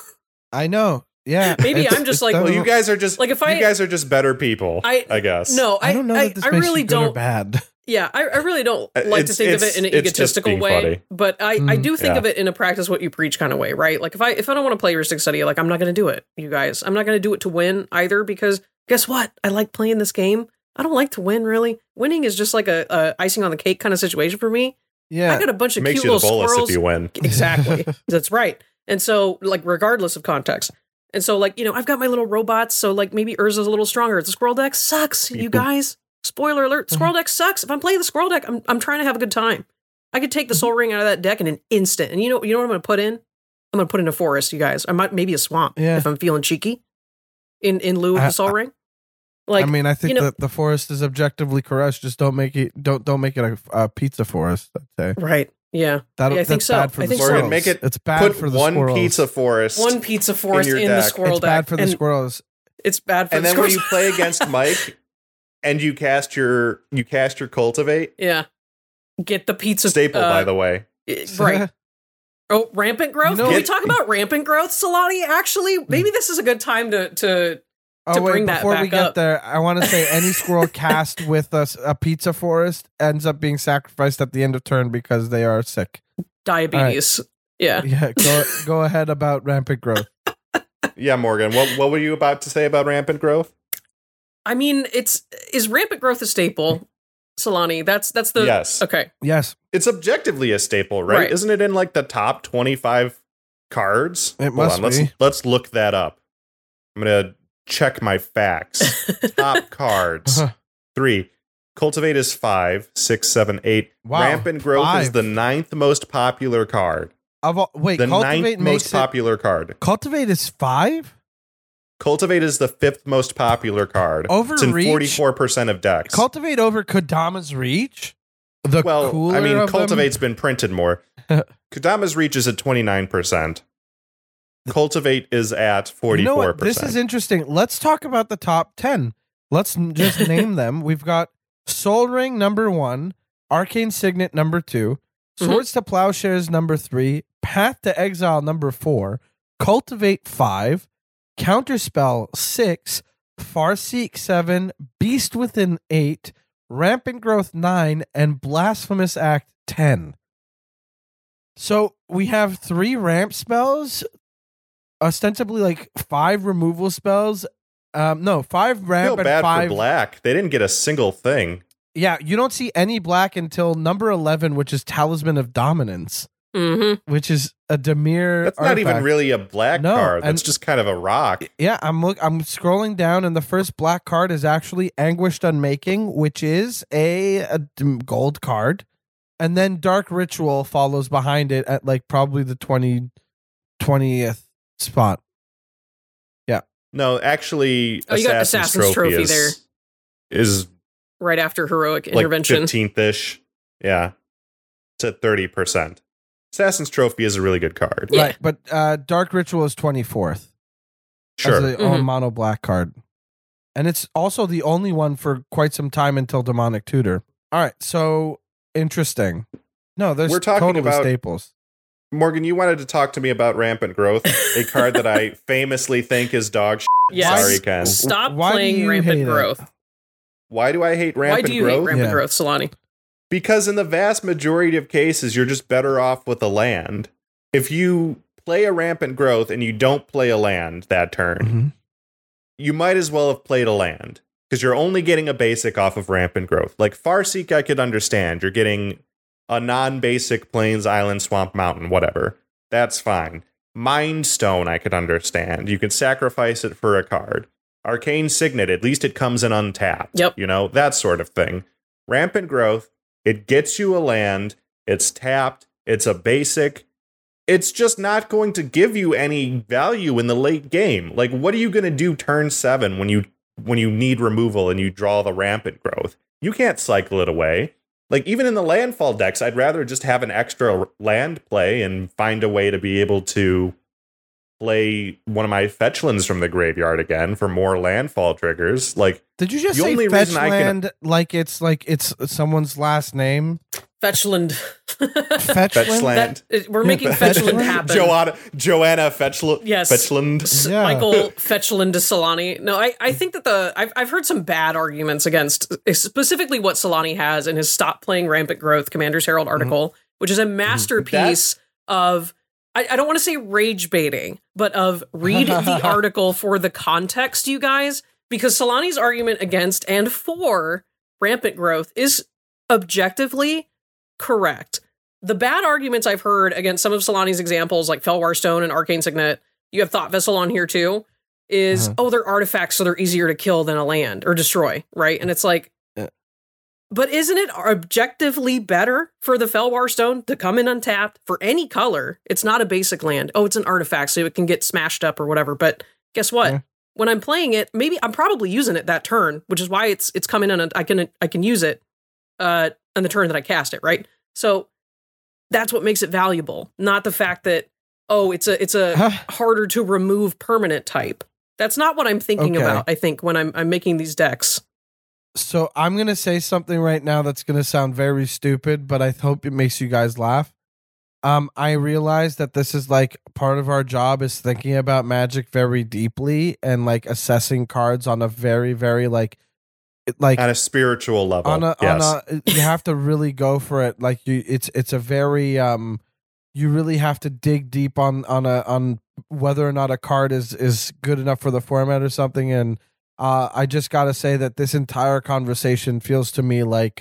I know. Yeah. Maybe I'm just like, well, you guys are just like, you guys are just better people, I guess. No, I don't know that this makes really you good or bad. Yeah, I really don't like to think of it in an egotistical way, funny. But I do think of it in a practice what you preach kind of way, right? Like if I don't want to play heuristic study, like I'm not going to do it, you guys. I'm not going to do it to win either, because guess what? I like playing this game. I don't like to win, really. Winning is just like a icing on the cake kind of situation for me. Yeah, I got a bunch of cute little squirrels. If you win. Exactly, that's right. And so, like, regardless of context. And so, like, you know, I've got my little robots, so, like, maybe Urza's a little stronger. It's a squirrel deck. Sucks, you guys. Spoiler alert, squirrel deck sucks. If I'm playing the squirrel deck, I'm trying to have a good time. I could take the Sol Ring out of that deck in an instant. And you know what I'm going to put in? I'm going to put in a forest, you guys. I might maybe a swamp if I'm feeling cheeky in lieu of the Sol Ring. Like, I mean, I think that the forest is objectively correct. Just don't make it a pizza forest, I'd say. Right. Yeah. I think so. Bad for the squirrels. Make it, it's bad for the one squirrels. Pizza forest. One pizza forest in the squirrel deck. It's bad for the squirrels. It's bad for the squirrels. And then when you play against Mike and you cast your cultivate. Yeah. Get the pizza staple, by the way. Right. Oh, rampant growth? Can we talk about rampant growth, Solani? Actually, maybe this is a good time to bring that before back we get up. there, I want to say any squirrel cast with a pizza forest ends up being sacrificed at the end of turn because they are sick. Diabetes. Right. Yeah. Yeah. Go ahead about rampant growth. Yeah, Morgan. What were you about to say about rampant growth? I mean, is rampant growth a staple, Solani? That's the yes. Okay. Yes. It's objectively a staple, right? Isn't it in like the top 25 cards? It must be. Let's look that up. I'm gonna check my facts. Top cards. 3. Cultivate is 5, 6, 7, 8. Wow, Rampant Growth 5. is the 9th most popular card. The Cultivate 9th most popular card. Cultivate is 5? Cultivate is the 5th most popular card. Over it's in Reach? 44% of decks. Cultivate over Kodama's Reach? Cultivate's been printed more. Kodama's Reach is at 29%. Cultivate is at 44%. You know what? This is interesting. Let's talk about the top 10. Let's just name them. We've got Sol Ring number 1, Arcane Signet number 2, Swords to Plowshares number 3, Path to Exile number 4, Cultivate 5, Counterspell 6, Farseek 7, Beast Within 8, Rampant Growth 9, and Blasphemous Act 10. So we have 3 ramp spells, ostensibly like 5 removal spells. 5 ramp Feel and bad 5 for black. They didn't get a single thing. Yeah, you don't see any black until number 11, which is Talisman of Dominance, which is a Dimir. That's not even really a black card. That's just kind of a rock. Yeah, I'm scrolling down, and the first black card is actually Anguished Unmaking, which is a gold card, and then Dark Ritual follows behind it at like probably the 20th spot. Yeah. No, actually, you got Assassin's Trophy there. Is right after Heroic Intervention. 15th-ish. Yeah. It's at 30%. Assassin's Trophy is a really good card. Yeah. Right, but Dark Ritual is 24th. Sure. As the mono black card. And it's also the only one for quite some time until Demonic Tutor. All right, so interesting. No, there's totally staples. Morgan, you wanted to talk to me about Rampant Growth, a card that I famously think is dog shit. Yes. Sorry, Ken. Stop playing Rampant Growth. Why do I hate Rampant Growth? Why do you hate Rampant Growth, Solani? Because in the vast majority of cases, you're just better off with a land. If you play a Rampant Growth and you don't play a land that turn, you might as well have played a land. Because you're only getting a basic off of Rampant Growth. Like Farseek, I could understand. You're getting a non-basic Plains, Island, Swamp, Mountain, whatever. That's fine. Mind Stone, I could understand. You can sacrifice it for a card. Arcane Signet, at least it comes in untapped. Yep. You know, that sort of thing. Rampant Growth, it gets you a land, it's tapped, it's a basic. It's just not going to give you any value in the late game. Like, what are you going to do turn 7 when you need removal and you draw the Rampant Growth? You can't cycle it away. Like, even in the landfall decks, I'd rather just have an extra land play and find a way to be able to play one of my fetchlands from the graveyard again for more landfall triggers. Like, did you just say fetchland like it's someone's last name? Fetchland. Fetchland. We're making Fetchland happen. Joanna Fetchland. Yes. Fetchland. Yeah. Michael Fetchland to Solani. No, I think that I've heard some bad arguments against specifically what Solani has in his Stop Playing Rampant Growth Commander's Herald article, which is a masterpiece of, I don't want to say rage baiting, but of read the article for the context, you guys, because Solani's argument against and for Rampant Growth is objectively correct. The bad arguments I've heard against some of Solani's examples, like Felwar Stone and Arcane Signet, you have Thought Vessel on here too, is, they're artifacts, so they're easier to kill than a land or destroy, right? And it's like, but isn't it objectively better for the Felwar Stone to come in untapped for any color? It's not a basic land. Oh, it's an artifact, so it can get smashed up or whatever. But guess what? Yeah. When I'm playing it, maybe I'm probably using it that turn, which is why it's coming in and I can use it on the turn that I cast it, right? So that's what makes it valuable, not the fact that, it's a harder to remove permanent type. That's not what I'm thinking about, I think, when I'm making these decks. So I'm going to say something right now that's going to sound very stupid, but I hope it makes you guys laugh. I realize that this is like part of our job is thinking about Magic very deeply and like assessing cards on a very, very like on a spiritual level. You have to really go for it. Like it's a very you really have to dig deep on whether or not a card is good enough for the format or something. And I just got to say that this entire conversation feels to me like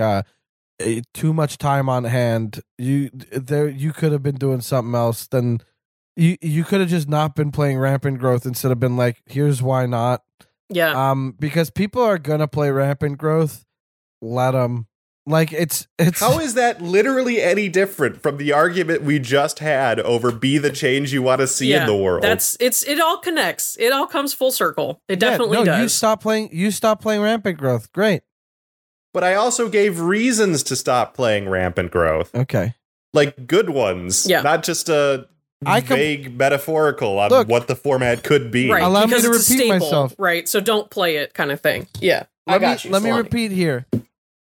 too much time on hand. You could have been doing something else. Then you could have just not been playing Rampant Growth instead of been like, here's why not. Yeah. Because people are gonna play Rampant Growth. Let them. Like it's. How is that literally any different from the argument we just had over be the change you want to see in the world? It all connects. It all comes full circle. It definitely does. You stop playing Rampant Growth. Great. But I also gave reasons to stop playing Rampant Growth. Okay. Like good ones. Yeah. Not just a vague metaphorical on what the format could be. Right. Allow me to repeat myself. Right. So don't play it kind of thing. Yeah. Let me repeat here.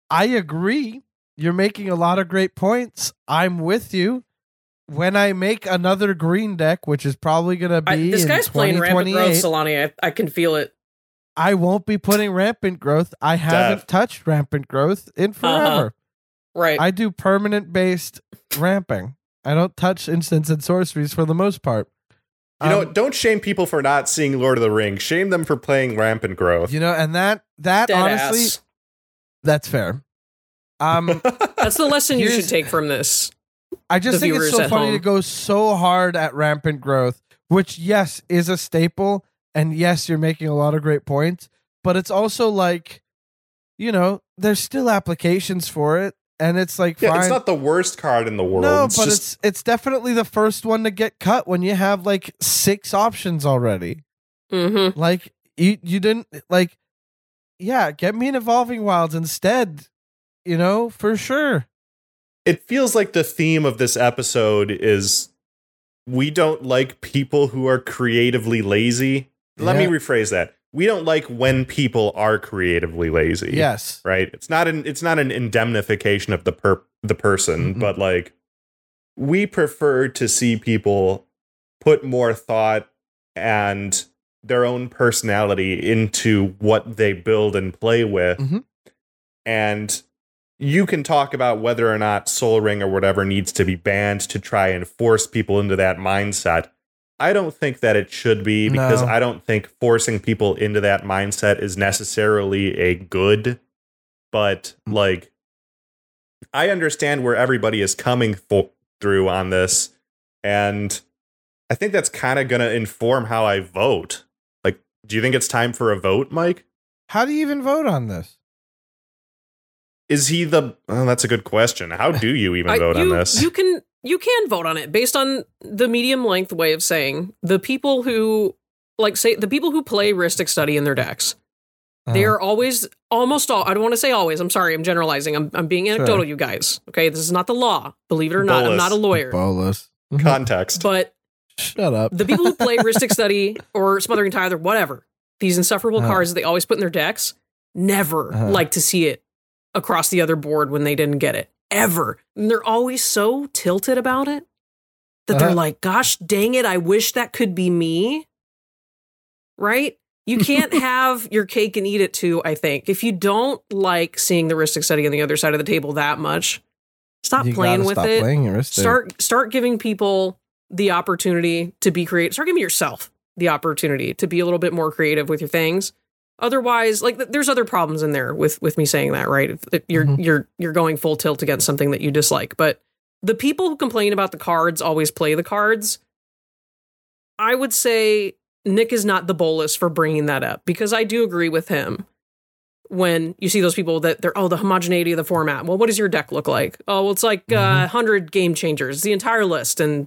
I agree. You're making a lot of great points. I'm with you. When I make another green deck, which is probably going to be this guy's playing Rampant Growth, Solani. I can feel it. I won't be putting Rampant Growth. I haven't touched Rampant Growth in forever. Right. I do permanent based ramping. I don't touch instants and sorceries for the most part. Don't shame people for not seeing Lord of the Rings. Shame them for playing Rampant Growth. And that Dead honestly, ass. That's fair. That's the lesson you should take from this. I just think it's so funny to go so hard at Rampant Growth, which, yes, is a staple. And yes, you're making a lot of great points. But it's also like, there's still applications for it. And it's like, fine. It's not the worst card in the world. No, but it's definitely the first one to get cut when you have like 6 options already. Mm-hmm. Like, you didn't, like, yeah, get me an Evolving Wilds instead, for sure. It feels like the theme of this episode is we don't like people who are creatively lazy. Let me rephrase that. We don't like when people are creatively lazy. Yes. Right? It's not an indemnification of the person, but like we prefer to see people put more thought and their own personality into what they build and play with. Mm-hmm. And you can talk about whether or not Sol Ring or whatever needs to be banned to try and force people into that mindset. I don't think that it should be, because I don't think forcing people into that mindset is necessarily a good, but like, I understand where everybody is coming through on this. And I think that's kind of going to inform how I vote. Like, do you think it's time for a vote, Mike? How do you even vote on this? Is he that's a good question. How do you even vote on this? You can vote on it based on the medium length way of saying the people who the people who play Rhystic Study in their decks. They are always, almost all, I don't want to say always, I'm sorry, I'm generalizing. I'm being anecdotal, you guys. Okay, this is not the law. Believe it or not, I'm not a lawyer. Bolus. Context. But shut up. The people who play Rhystic Study or Smothering Tithe or whatever, these insufferable cards that they always put in their decks, never like to see it across the other board when they didn't get it. Ever. And they're always so tilted about it that they're like, gosh dang it, I wish that could be me. Right? You can't have your cake and eat it too, I think. If you don't like seeing the Rhystic Study on the other side of the table that much, stop playing with it. Start giving people the opportunity to be creative. Start giving yourself the opportunity to be a little bit more creative with your things. Otherwise, like, there's other problems in there with me saying that, right? If you're going full tilt against something that you dislike. But the people who complain about the cards always play the cards. I would say Nick is not the bolus for bringing that up, because I do agree with him when you see those people that they're, the homogeneity of the format. Well, what does your deck look like? Oh, well, it's like 100 game changers, the entire list, and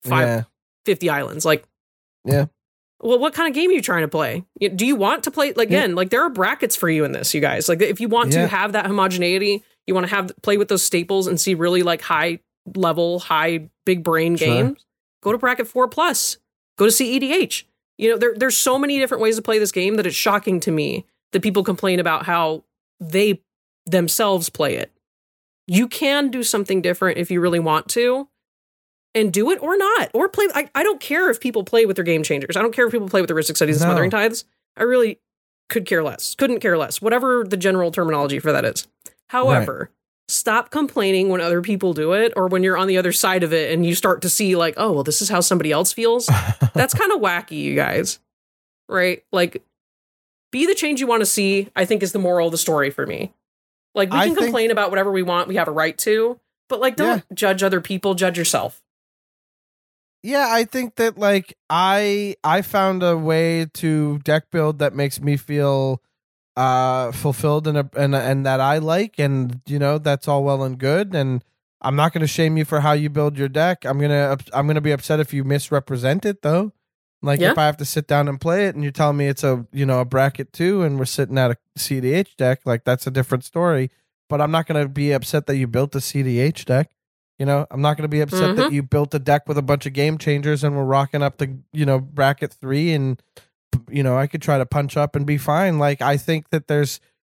50 islands. Like, yeah. Well, what kind of game are you trying to play? Do you want to play, like, again, like, there are brackets for you in this, you guys. Like, if you want to have that homogeneity, you want to play with those staples and see really, like, high level, high big brain games, go to bracket 4+, go to CEDH. There's so many different ways to play this game that it's shocking to me that people complain about how they themselves play it. You can do something different if you really want to. And do it or not, or play. I don't care if people play with their game changers. I don't care if people play with the Rhystic Studies and Smothering Tithes. I really couldn't care less, whatever the general terminology for that is. However, stop complaining when other people do it, or when you're on the other side of it and you start to see like, oh, well, this is how somebody else feels. That's kind of wacky, you guys. Right? Like, be the change you want to see, I think, is the moral of the story for me. Like, we can complain about whatever we want. We have a right to, but like, don't judge other people, judge yourself. Yeah, I think that, like, I found a way to deck build that makes me feel fulfilled and that I like, and that's all well and good. And I'm not going to shame you for how you build your deck. I'm gonna be upset if you misrepresent it, though. Like, if I have to sit down and play it, and you're telling me it's a bracket 2, and we're sitting at a CDH deck, like, that's a different story. But I'm not going to be upset that you built a CDH deck. I'm not going to be upset that you built a deck with a bunch of game changers and we're rocking up to, bracket 3, and, I could try to punch up and be fine. Like, I think that there's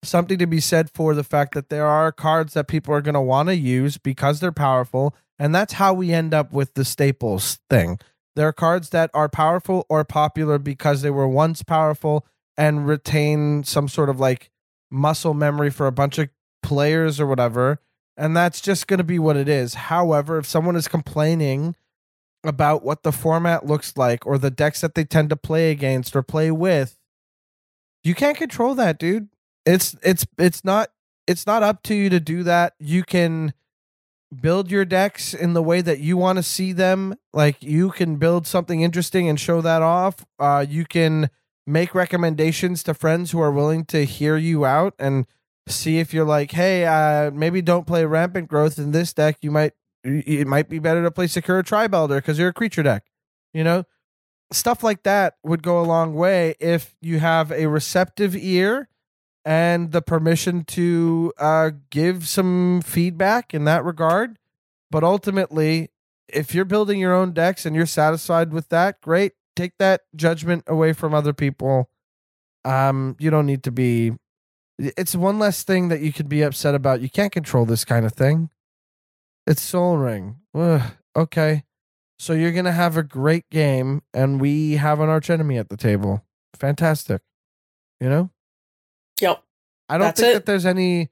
something to be said for the fact that there are cards that people are going to want to use because they're powerful, and that's how we end up with the staples thing. There are cards that are powerful or popular because they were once powerful and retain some sort of like muscle memory for a bunch of players or whatever, and that's just going to be what it is. However, if someone is complaining about what the format looks like or the decks that they tend to play against or play with, you can't control that, dude. It's not up to you to do that. You can build your decks in the way that you want to see them. Like, you can build something interesting and show that off. You can make recommendations to friends who are willing to hear you out and see if you're like, hey, maybe don't play Rampant Growth in this deck. It might be better to play Sakura Tribe Elder because you're a creature deck. You know, stuff like that would go a long way if you have a receptive ear and the permission to give some feedback in that regard. But ultimately, if you're building your own decks and you're satisfied with that, great. Take that judgment away from other people. You don't need to be. It's one less thing that you could be upset about. You can't control this kind of thing. It's Sol Ring. Ugh, okay. So you're going to have a great game, and we have an archenemy at the table. Fantastic. You know? Yep. I don't think that there's any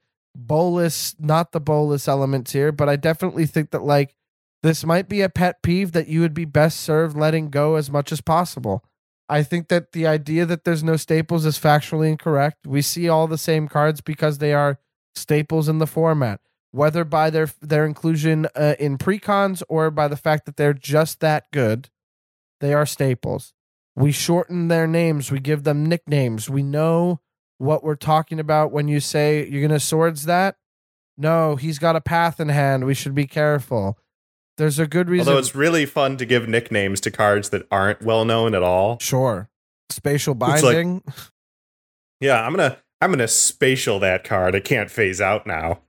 not the bolus elements here, but I definitely think that, like, this might be a pet peeve that you would be best served letting go as much as possible. I think that the idea that there's no staples is factually incorrect. We see all the same cards because they are staples in the format, whether by their inclusion in precons or by the fact that they're just that good. They are staples. We shorten their names. We give them nicknames. We know what we're talking about when you say you're going to swords that. No, he's got a path in hand. We should be careful. There's a good reason. Although it's really fun to give nicknames to cards that aren't well known at all. Sure. Spatial binding. Like, yeah, I'm gonna spatial that card. It can't phase out now.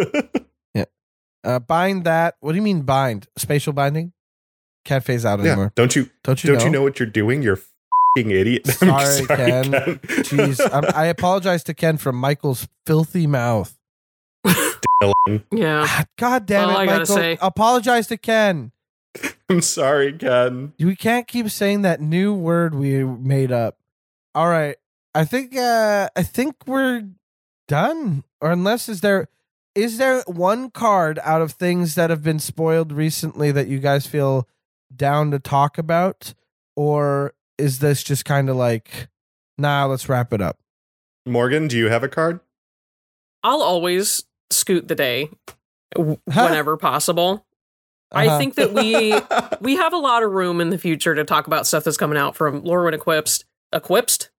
Yeah. Bind that. What do you mean bind? Spatial binding? Can't phase out anymore. Don't you know what you're doing? You're f***ing idiot. Sorry, Ken. Jeez. I apologize to Ken from Michael's filthy mouth. Yeah. God damn it, I Michael. gotta say. Apologize to Ken. I'm sorry, Ken. We can't keep saying that new word we made up. All right. I think we're done. Or unless is there one card out of things that have been spoiled recently that you guys feel down to talk about? Or is this just kind of like, nah, let's wrap it up? Morgan, do you have a card? I'll always scoot the day whenever possible. I think that we have a lot of room in the future to talk about stuff that's coming out from Lorwyn Equipped. Lorwyn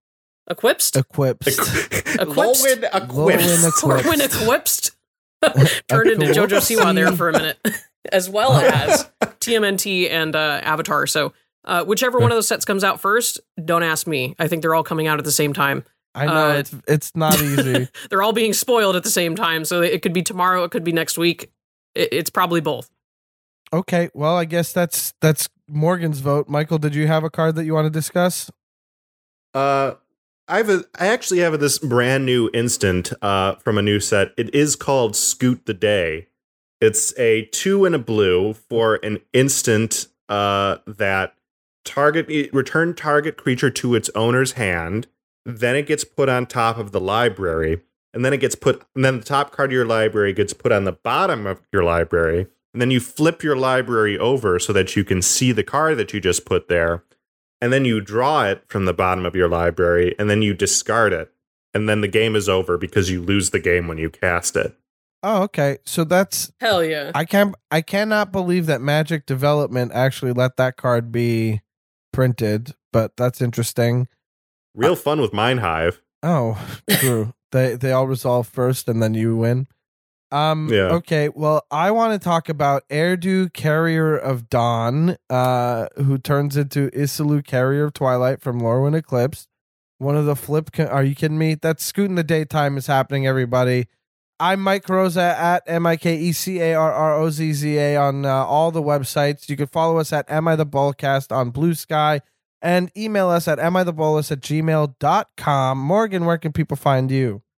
Equipped. Turned into JoJo Siwa there for a minute, as well as TMNT and Avatar. So whichever one of those sets comes out first, don't ask me. I think they're all coming out at the same time. I know it's not easy. They're all being spoiled at the same time, so it could be tomorrow, it could be next week. It's probably both. Okay, well, I guess that's Morgan's vote. Michael, did you have a card that you want to discuss? I actually have this brand new instant from a new set. It is called Scoot the Day. It's a 2 and a blue for an instant that return target creature to its owner's hand. Then it gets put on top of the library, and then the top card of your library gets put on the bottom of your library, and then you flip your library over so that you can see the card that you just put there, and then you draw it from the bottom of your library, and then you discard it, and then the game is over because you lose the game when you cast it. Oh, okay. So that's hell yeah. I cannot believe that Magic Development actually let that card be printed, but that's interesting. Real fun with Mindhive. Oh, true. They all resolve first and then you win. Yeah. Okay, well, I want to talk about Erdu, Carrier of Dawn, who turns into Isalu, Carrier of Twilight from Lorwyn Eclipse. One of the are you kidding me? That's Scooting the Daytime is happening, everybody. I'm Mike Rosa at MikeCarrozza on all the websites. You can follow us at Am I the Ballcast on Blue Sky and email us at amitheballus@gmail.com. Morgan, where can people find you?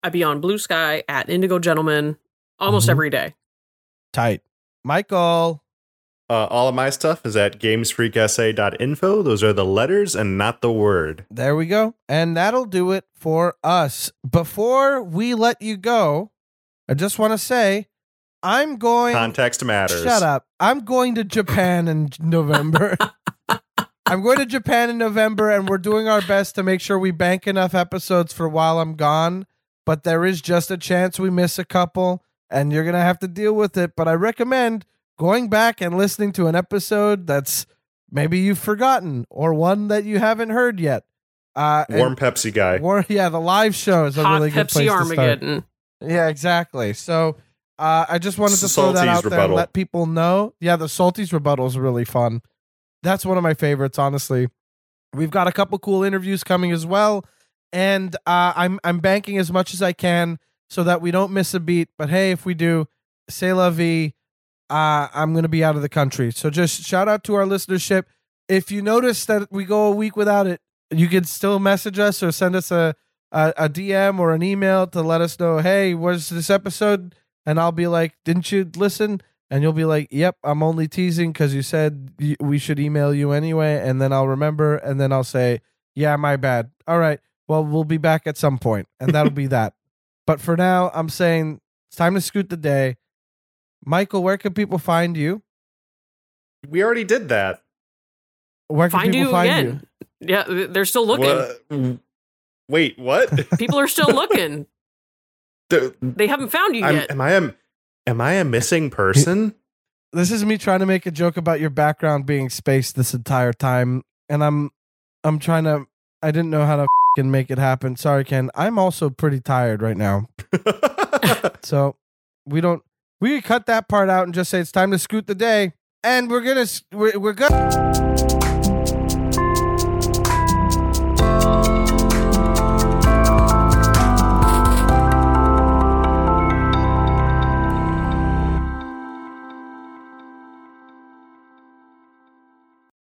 I be on Blue Sky at Indigo Gentleman almost every day. Tight. Michael. All of my stuff is at gamesfreaksa.info. Those are the letters and not the word. There we go. And that'll do it for us. Before we let you go, I just want to say, I'm going... Context matters. Shut up. I'm going to Japan in November. I'm going to Japan in November, and we're doing our best to make sure we bank enough episodes for while I'm gone. But there is just a chance we miss a couple, and you're going to have to deal with it. But I recommend going back and listening to an episode that's maybe you've forgotten or one that you haven't heard yet. Warm Pepsi guy. The live show is a Hot really good Pepsi place Armageddon. to start. Yeah, exactly. So I just wanted to throw that out there and let people know. Yeah, the Salties rebuttal is really fun. That's one of my favorites, honestly. We've got a couple cool interviews coming as well, and I'm banking as much as I can so that we don't miss a beat. But hey, if we do, c'est la vie. I'm going to be out of the country. So just shout out to our listenership. If you notice that we go a week without it, you can still message us or send us a DM or an email to let us know, hey, where's this episode? And I'll be like, didn't you listen? And you'll be like, yep, I'm only teasing because you said we should email you anyway. And then I'll remember. And then I'll say, yeah, my bad. All right. Well, we'll be back at some point, and that'll be that. But for now, I'm saying it's time to scoot the day. Michael, where can people find you? We already did that. Where can people find you? Yeah, they're still looking. Wait, what? People are still looking. They haven't found you yet. Am I a missing person? This is me trying to make a joke about your background being spaced this entire time, and I'm trying to. I didn't know how to make it happen. Sorry, Ken. I'm also pretty tired right now. So we can cut that part out and just say it's time to scoot the day, and we're gonna.